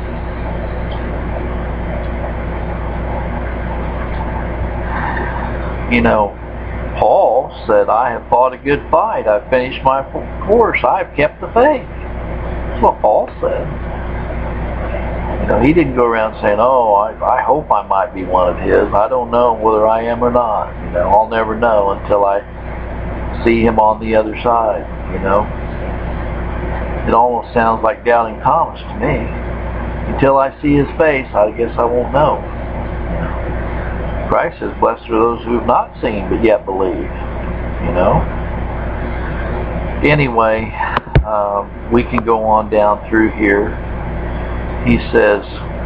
you know, Paul said, I have fought a good fight. I've finished my course. I've kept the faith. That's what Paul said. You know, he didn't go around saying, oh, I, I hope I might be one of his. I don't know whether I am or not. You know, I'll never know until I see him on the other side, you know. It almost sounds like doubting Thomas to me. Until I see his face, I guess I won't know. Christ says, blessed are those who have not seen but yet believe. You know? Anyway, um, we can go on down through here. He says,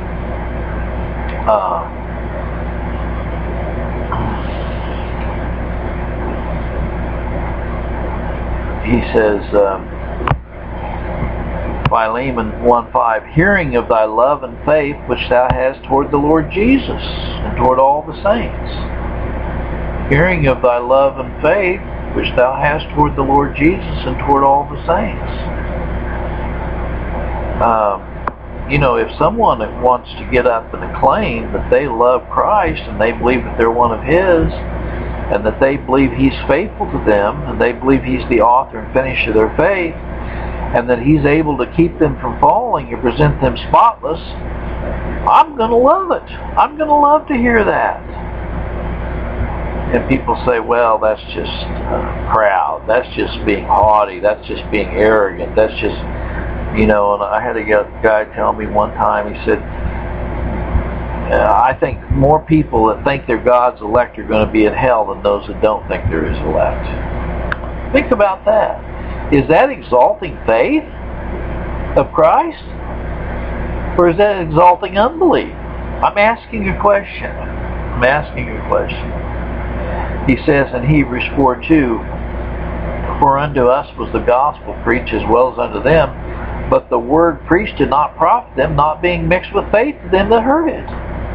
uh, he says, um, Philemon one five, hearing of thy love and faith which thou hast toward the Lord Jesus and toward all the saints. Hearing of thy love and faith which thou hast toward the Lord Jesus and toward all the saints. Um, you know, if someone wants to get up and claim that they love Christ and they believe that they're one of His and that they believe He's faithful to them and they believe He's the author and finisher of their faith, and that He's able to keep them from falling and present them spotless, I'm going to love it. I'm going to love to hear that. And people say, well, that's just uh, proud. That's just being haughty. That's just being arrogant. That's just, you know, and I had a guy tell me one time, he said, uh, I think more people that think they're God's elect are going to be in hell than those that don't think they're His elect. Think about that. Is that exalting faith of Christ? Or is that exalting unbelief? I'm asking a question. I'm asking a question. He says in Hebrews four two, for unto us was the gospel preached as well as unto them, but the word preached did not profit them, not being mixed with faith to them that heard it.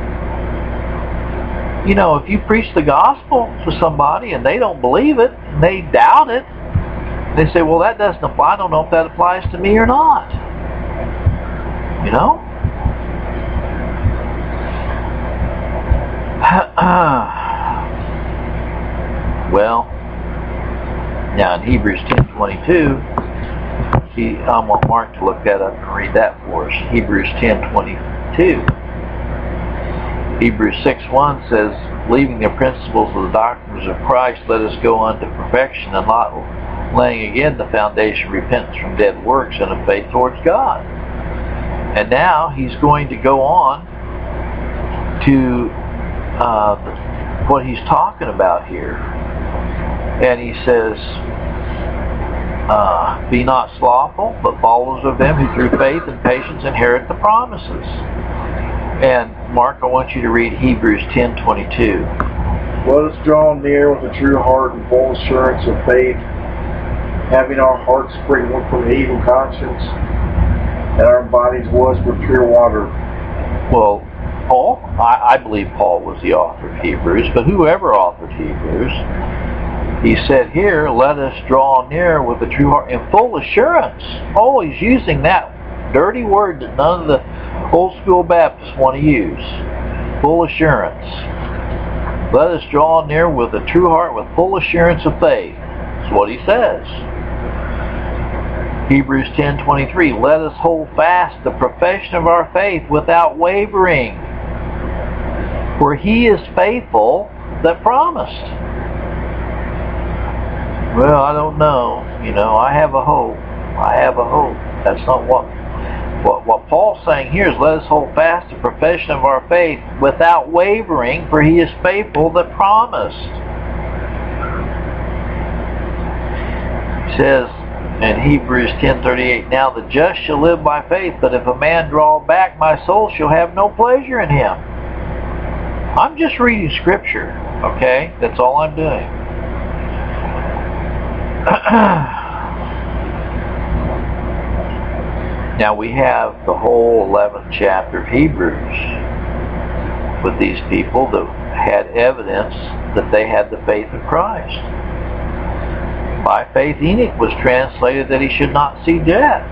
You know, if you preach the gospel to somebody and they don't believe it, and they doubt it, they say, well, that doesn't apply. I don't know if that applies to me or not. You know? Well, now in Hebrews ten twenty-two, he, I want Mark to look that up and read that for us. Hebrews ten twenty-two. Hebrews six one says, leaving the principles of the doctrines of Christ, let us go unto perfection, and not laying again the foundation of repentance from dead works and of faith towards God. And now he's going to go on to uh, what he's talking about here. And he says, Uh, be not slothful, but followers of them who through faith and patience inherit the promises. And Mark, I want you to read Hebrews ten twenty-two. Let us draw near with a true heart and full assurance of faith, having our hearts sprinkled from evil conscience and our bodies washed with pure water. Well, Paul, I, I believe Paul was the author of Hebrews, but whoever authored Hebrews, he said here, let us draw near with a true heart and full assurance. Always using that dirty word that none of the old school Baptists want to use. Full assurance. Let us draw near with a true heart with full assurance of faith. That's what he says. Hebrews ten twenty-three, let us hold fast the profession of our faith without wavering, for he is faithful that promised. Well, I don't know. You know, I have a hope. I have a hope. That's not what, what, what Paul's saying here is let us hold fast the profession of our faith without wavering, for he is faithful that promised. He says in Hebrews ten thirty-eight, now the just shall live by faith, but if a man draw back, my soul shall have no pleasure in him. I'm just reading scripture, okay? That's all I'm doing. Now we have the whole eleventh chapter of Hebrews with these people that had evidence that they had the faith of Christ. By faith Enoch was translated that he should not see death.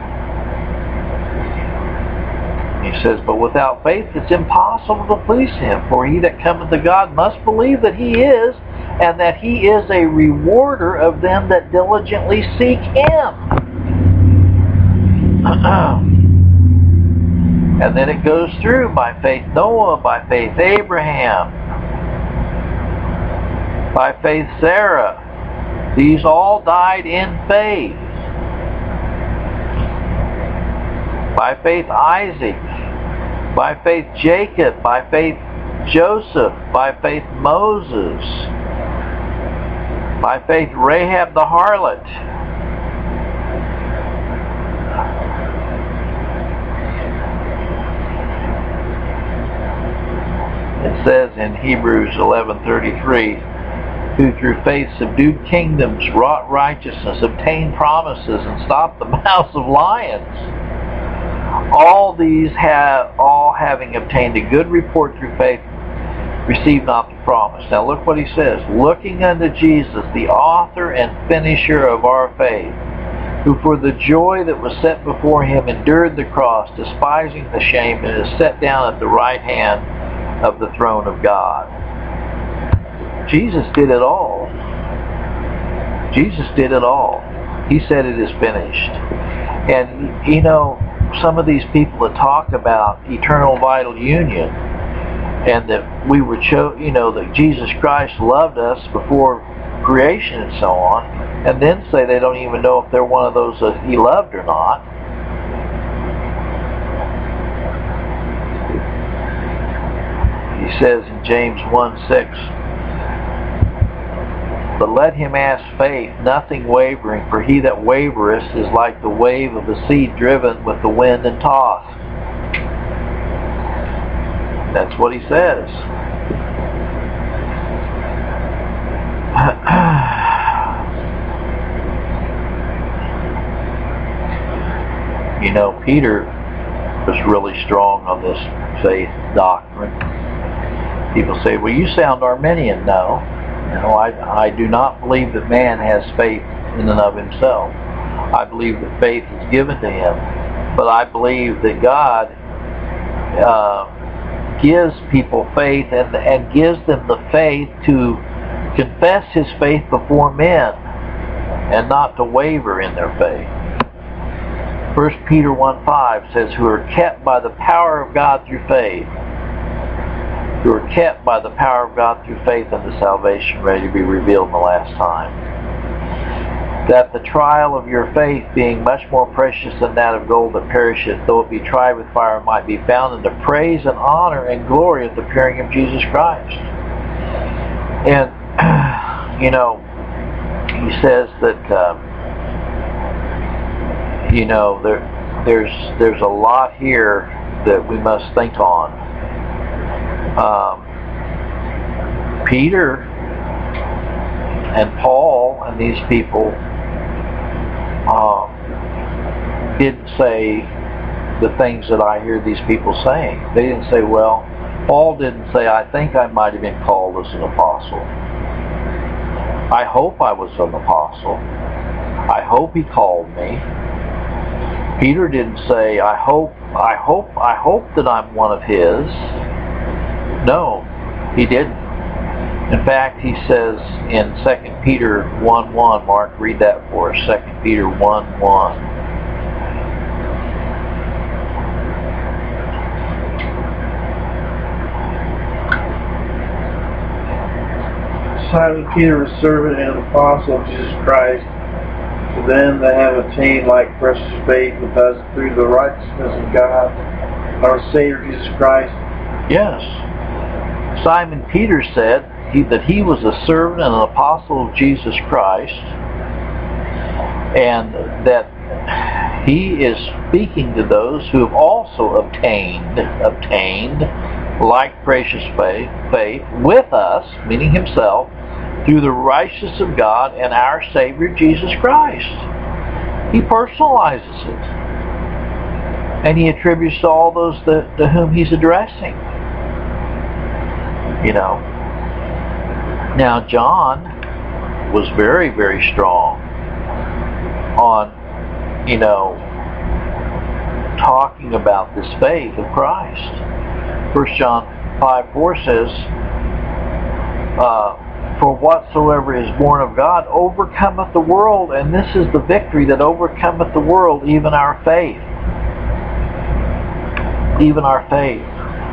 He says, but without faith it's impossible to please him, for he that cometh to God must believe that he is, and that he is a rewarder of them that diligently seek him. And then it goes through, by faith Noah, by faith Abraham, by faith Sarah. These all died in faith. By faith Isaac, by faith Jacob, by faith Joseph, by faith Moses, by faith Rahab the harlot. It says in Hebrews eleven thirty-three, who through faith subdued kingdoms, wrought righteousness, obtained promises, and stopped the mouths of lions. All these have, all having obtained a good report through faith, received not the promise. Now look what he says. Looking unto Jesus, the author and finisher of our faith, who for the joy that was set before him endured the cross, despising the shame, and is set down at the right hand of the throne of God. Jesus did it all. Jesus did it all. He said it is finished. And you know, some of these people that talk about eternal vital union and that we were cho- you know, that Jesus Christ loved us before creation and so on, and then say they don't even know if they're one of those that he loved or not. He says in James one six, but let him ask faith, nothing wavering, for he that wavereth is like the wave of the sea driven with the wind and tossed. That's what he says. You know, Peter was really strong on this faith doctrine. People say, well, you sound Arminian. No. No, I, I do not believe that man has faith in and of himself. I believe that faith is given to him. But I believe that God uh, gives people faith and, and gives them the faith to confess his faith before men and not to waver in their faith. First Peter one five says, who are kept by the power of God through faith. Who are kept by the power of God through faith unto salvation, ready to be revealed in the last time. That the trial of your faith, being much more precious than that of gold that perisheth, though it be tried with fire, might be found unto praise and honor and glory at the appearing of Jesus Christ. And, you know, he says that uh, you know, there, there's there's a lot here that we must think on. Um, Peter and Paul and these people um, didn't say the things that I hear these people saying. They didn't say, well, Paul didn't say, I think I might have been called as an apostle. I hope I was an apostle. I hope he called me. Peter didn't say, I hope, I hope, I hope that I'm one of his. No, he didn't. In fact, he says in Second Peter one one, Mark, read that for us, Second Peter one one. Simon Peter, a servant and an apostle of Jesus Christ, to them that have attained like precious faith with us through the righteousness of God, our Savior Jesus Christ. Yes. Simon Peter said he, that he was a servant and an apostle of Jesus Christ, and that he is speaking to those who have also obtained, obtained like precious faith, faith with us, meaning himself, through the righteousness of God and our Savior Jesus Christ. He personalizes it. And he attributes to all those that, to whom he's addressing. You know. Now John was very, very strong on, you know, talking about this faith of Christ. First John five four says, uh, for whatsoever is born of God overcometh the world, and this is the victory that overcometh the world, even our faith. Even our faith.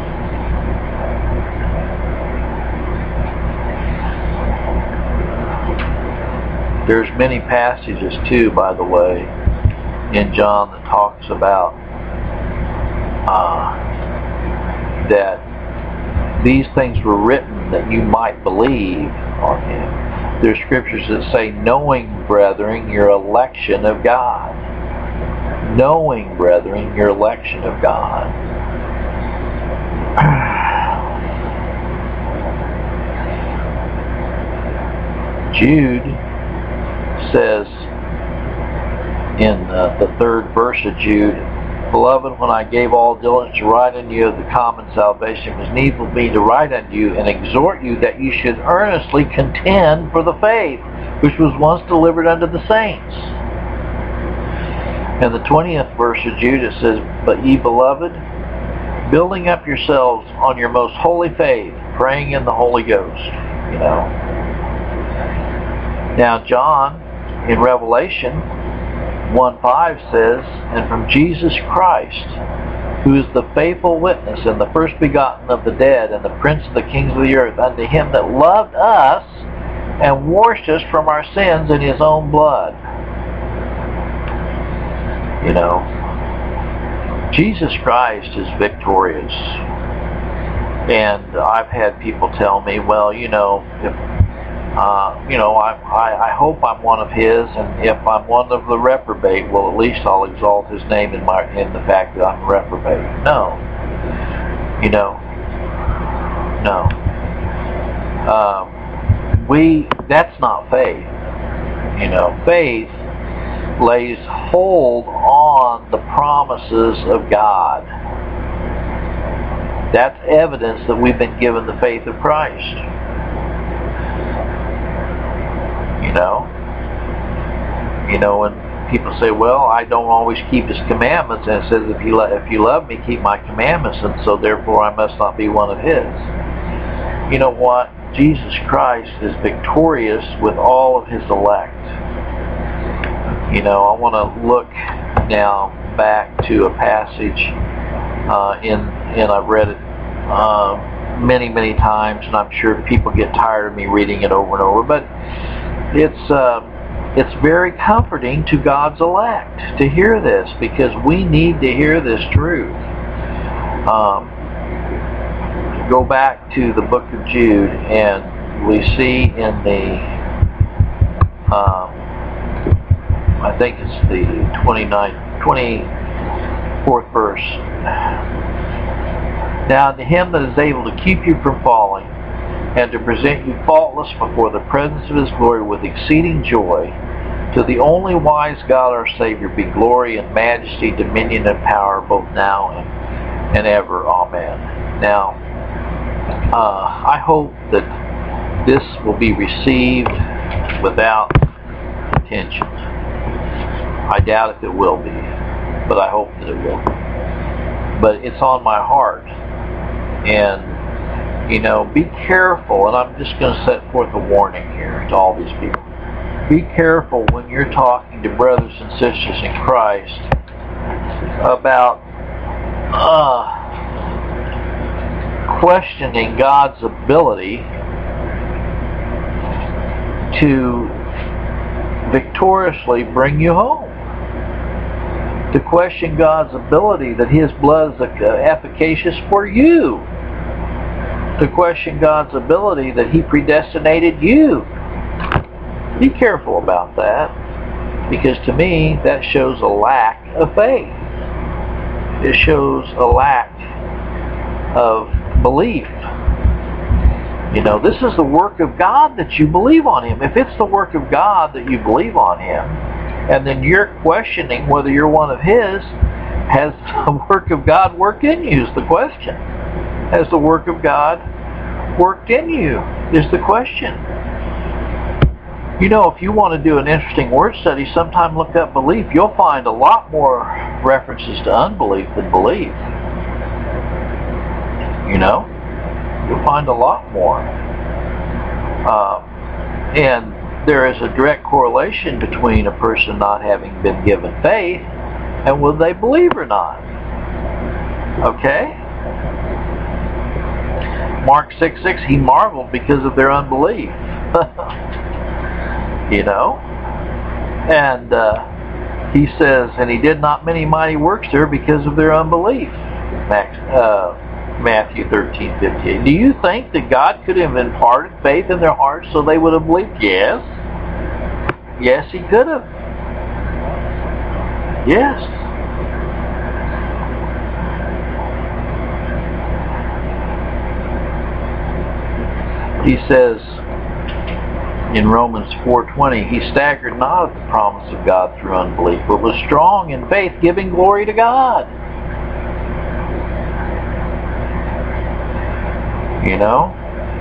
There's many passages too, by the way, in John that talks about uh, that these things were written that you might believe on him. There's scriptures that say, knowing, brethren, your election of God. Knowing, brethren, your election of God. Jude says in uh, the third verse of Jude, Beloved, when I gave all diligence to write unto you of the common salvation, it was needful me to write unto you and exhort you that you should earnestly contend for the faith which was once delivered unto the saints. In the twentieth verse of Jude it says, But ye beloved, building up yourselves on your most holy faith, praying in the Holy Ghost. You know. Now John in Revelation one five says, And from Jesus Christ, who is the faithful witness and the first begotten of the dead and the prince of the kings of the earth, unto him that loved us and washed us from our sins in his own blood. You know, Jesus Christ is victorious. And I've had people tell me, well, you know, if Uh, you know, I, I, I hope I'm one of his, and if I'm one of the reprobate, well, at least I'll exalt his name in my in the fact that I'm a reprobate. No, you know, no. Um, we that's not faith. You know, faith lays hold on the promises of God. That's evidence that we've been given the faith of Christ. You know, you know, when people say, "Well, I don't always keep His commandments," and it says, "If you lo- if you love Me, keep My commandments," and so therefore I must not be one of His. You know what? Jesus Christ is victorious with all of His elect. You know, I want to look now back to a passage uh, in, and I've read it uh, many, many times, and I'm sure people get tired of me reading it over and over, but it's uh, it's very comforting to God's elect to hear this, because we need to hear this truth. Um, go back to the book of Jude, and we see in the um, I think it's the twenty-ninth twenty-fourth verse. Now to him that is able to keep you from falling, and to present you faultless before the presence of his glory with exceeding joy, to the only wise God our Savior be glory and majesty, dominion and power, both now and, and ever. Amen. Now, uh, I hope that this will be received without contention. I doubt if it will be, but I hope that it will be. But it's on my heart. And, you know, be careful, and I'm just going to set forth a warning here to all these people. Be careful when you're talking to brothers and sisters in Christ about uh, questioning God's ability to victoriously bring you home. To question God's ability that his blood is efficacious for you. To question God's ability that he predestinated you. Be careful about that, because to me that shows a lack of faith. It shows a lack of belief. You know, this is the work of God that you believe on him. If it's the work of God that you believe on him, and then you're questioning whether you're one of his, has the work of God worked in you is the question. Has the work of God worked in you is the question. You know, if you want to do an interesting word study, sometime look up belief. You'll find a lot more references to unbelief than belief. You know? You'll find a lot more. Uh, and there is a direct correlation between a person not having been given faith and whether they believe or not. Okay? Mark six six, he marveled because of their unbelief. You know? And uh, he says, and he did not many mighty works there because of their unbelief. Max, uh, Matthew thirteen fifty-eight. Do you think that God could have imparted faith in their hearts so they would have believed? Yes. Yes, he could have. Yes. He says in Romans four twenty, he staggered not at the promise of God through unbelief, but was strong in faith, giving glory to God. You know?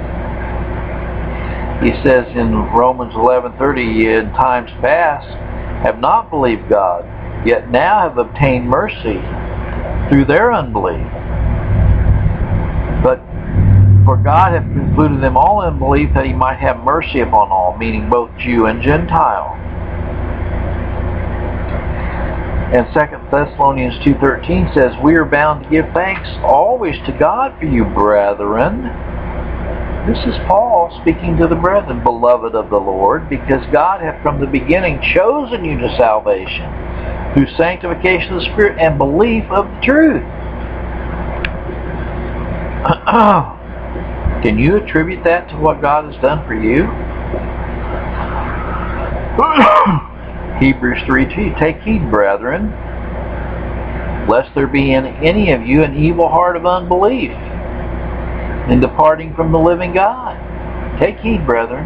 He says in Romans eleven thirty, ye in times past have not believed God, yet now have obtained mercy through their unbelief. But for God hath concluded them all in belief, that he might have mercy upon all, meaning both Jew and Gentile. And Second Thessalonians two thirteen says, we are bound to give thanks always to God for you, brethren. This is Paul speaking to the brethren, beloved of the Lord, because God hath from the beginning chosen you to salvation, through sanctification of the Spirit and belief of the truth. Can you attribute that to what God has done for you? Hebrews three two, take heed, brethren, lest there be in any of you an evil heart of unbelief, in departing from the living God. Take heed, brethren.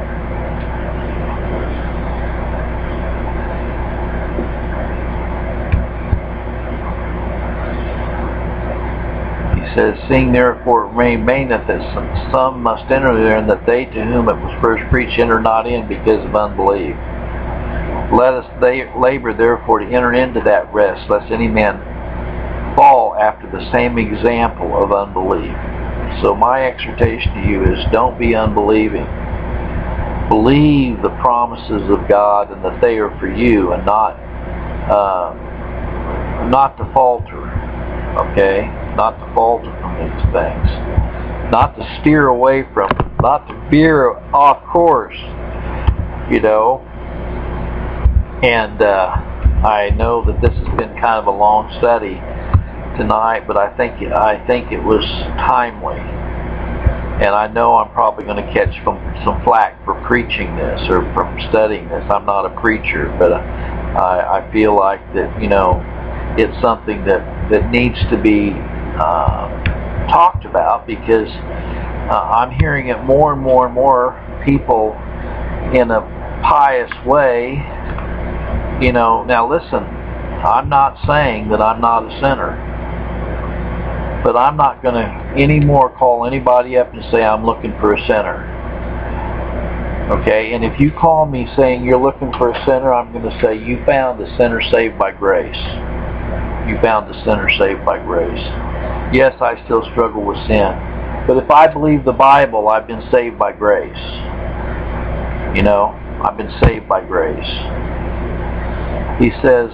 He says, seeing therefore it remaineth that some, some must enter therein, that they to whom it was first preached enter not in because of unbelief. Let us they labor therefore to enter into that rest, lest any man fall after the same example of unbelief. So my exhortation to you is, don't be unbelieving. Believe the promises of God and that they are for you, and not uh, not to falter. Okay? Not to falter from these things. Not to steer away from them. Not to veer off course. You know? And uh, I know that this has been kind of a long study tonight, but I think I think it was timely, and I know I'm probably going to catch some some flack for preaching this or from studying this. I'm not a preacher, but uh, I, I feel like that, you know, it's something that, that needs to be uh, talked about, because uh, I'm hearing it more and more and more. People in a pious way, you know. Now listen, I'm not saying that I'm not a sinner, but I'm not going to anymore call anybody up and say I'm looking for a sinner. Okay, and if you call me saying you're looking for a sinner, I'm going to say you found a sinner saved by grace. You found a sinner saved by grace. Yes, I still struggle with sin, but if I believe the Bible, I've been saved by grace. You know, I've been saved by grace. He says,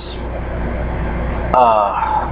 uh,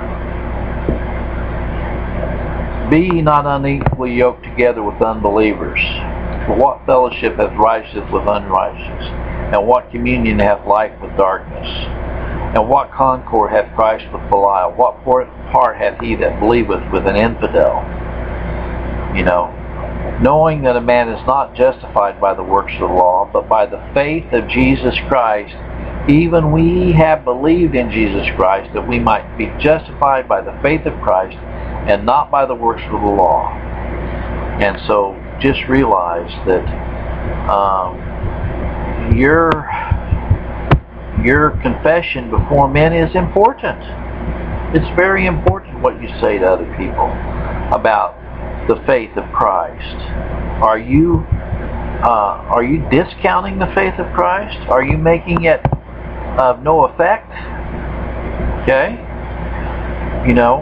be ye not unequally yoked together with unbelievers. For what fellowship hath righteousness with unrighteousness? And what communion hath light with darkness? And what concord hath Christ with Belial? What part hath he that believeth with an infidel? You know, knowing that a man is not justified by the works of the law, but by the faith of Jesus Christ, even we have believed in Jesus Christ, that we might be justified by the faith of Christ, and not by the works of the law. And so, just realize that um, your your confession before men is important. It's very important what you say to other people about the faith of Christ. Are you uh, are you discounting the faith of Christ? Are you making it of no effect? Okay, you know.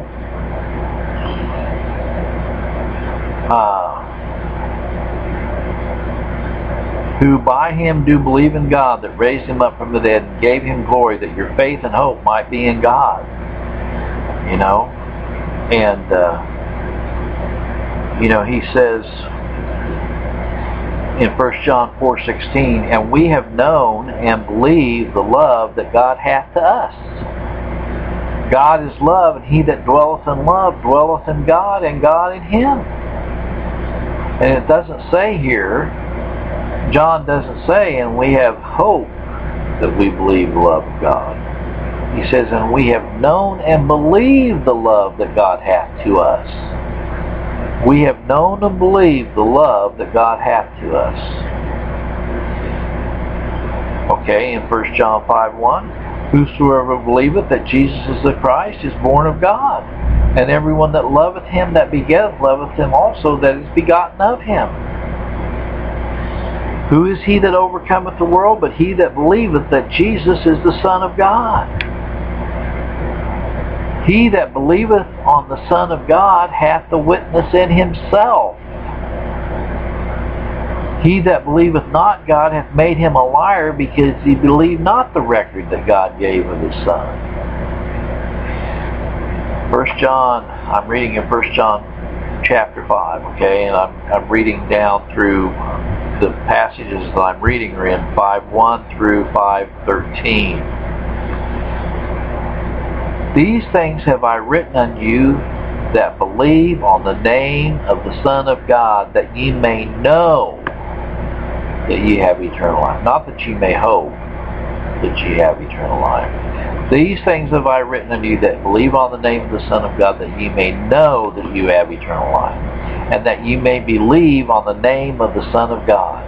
Uh, who by him do believe in God that raised him up from the dead and gave him glory, that your faith and hope might be in God. You know, and uh, you know, he says in First John four sixteen, and we have known and believed the love that God hath to us. God is love, and he that dwelleth in love dwelleth in God, and God in him. And it doesn't say here, John doesn't say, and we have hope that we believe the love of God. He says, and we have known and believed the love that God hath to us. We have known and believed the love that God hath to us. Okay, in First John five one, whosoever believeth that Jesus is the Christ is born of God. And everyone that loveth him that begetteth loveth him also that is begotten of him. Who is he that overcometh the world but he that believeth that Jesus is the Son of God? He that believeth on the Son of God hath the witness in himself. He that believeth not God hath made him a liar, because he believed not the record that God gave of his Son. First John, I'm reading in First John chapter five, okay, and I'm, I'm reading down through the passages that I'm reading are in five one through five thirteen. These things have I written unto you that believe on the name of the Son of God, that ye may know that ye have eternal life. Not that ye may hope that ye have eternal life. These things have I written unto you that believe on the name of the Son of God, that ye may know that you have eternal life, and that ye may believe on the name of the Son of God.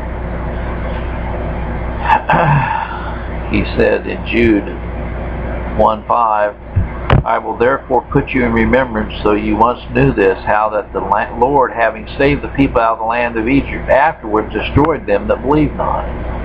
He said in Jude one five, I will therefore put you in remembrance, so you once knew this, how that the Lord, having saved the people out of the land of Egypt, afterwards destroyed them that believed not.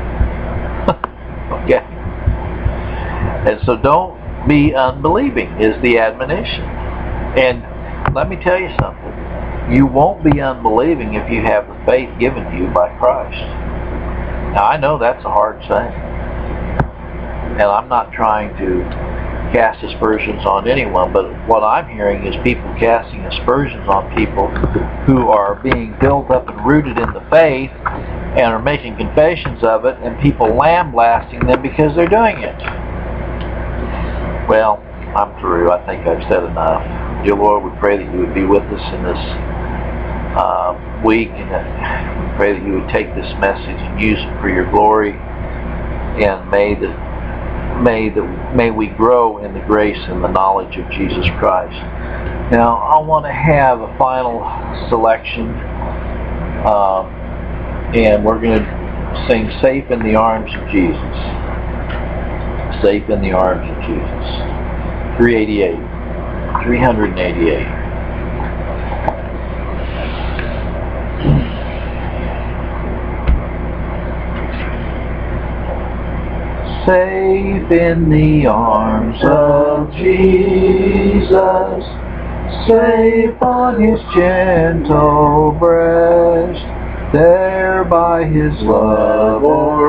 Okay. And so don't be unbelieving is the admonition. And let me tell you something. You won't be unbelieving if you have the faith given to you by Christ. Now I know that's a hard saying. And I'm not trying to cast aspersions on anyone, but what I'm hearing is people casting aspersions on people who are being built up and rooted in the faith and are making confessions of it, and people lambasting them because they're doing it. Well, I'm through. I think I've said enough. Dear Lord, we pray that you would be with us in this uh, week, and that we pray that you would take this message and use it for your glory, and may the may that may we grow in the grace and the knowledge of Jesus Christ. Now, I want to have a final selection, um, and we're going to sing "Safe in the Arms of Jesus." Safe in the Arms of Jesus. three eighty-eight. three eighty-eight. Safe in the arms of Jesus, safe on his gentle breast, there by his love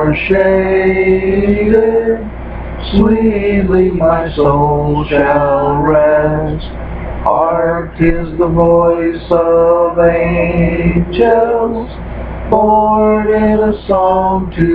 o'ershaded, sweetly my soul shall rest. Hark, 'tis the voice of angels, born in a song to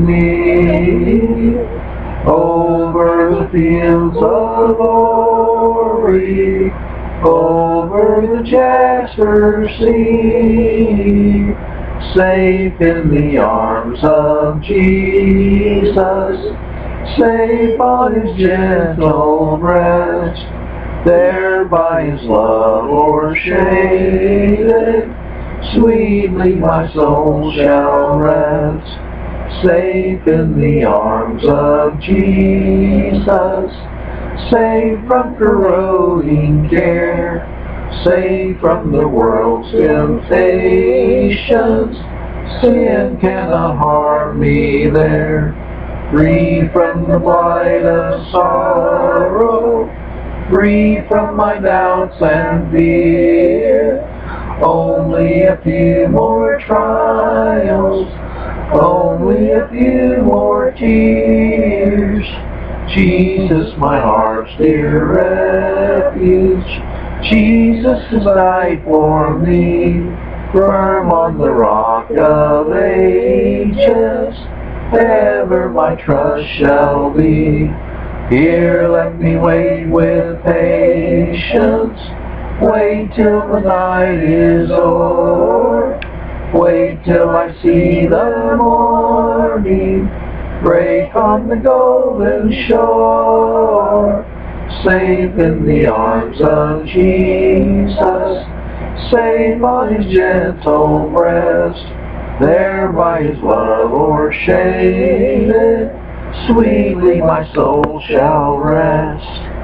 me, over the fields of glory, over the jasper sea, safe in the arms of Jesus, safe on his gentle breast, there by his love o'ershaded, sweetly my soul shall rest. Safe in the arms of Jesus, safe from corroding care, safe from the world's temptations, sin cannot harm me there. Free from the blight of sorrow, free from my doubts and fear, only a few more trials, only a few more tears. Jesus, my heart's dear refuge, Jesus has died for me, firm on the rock of ages, ever my trust shall be. Here let me wait with patience, wait till the night is o'er, wait till I see the morning break on the golden shore. Safe in the arms of Jesus, safe on his gentle breast, there by his love o'ershaded, sweetly my soul shall rest.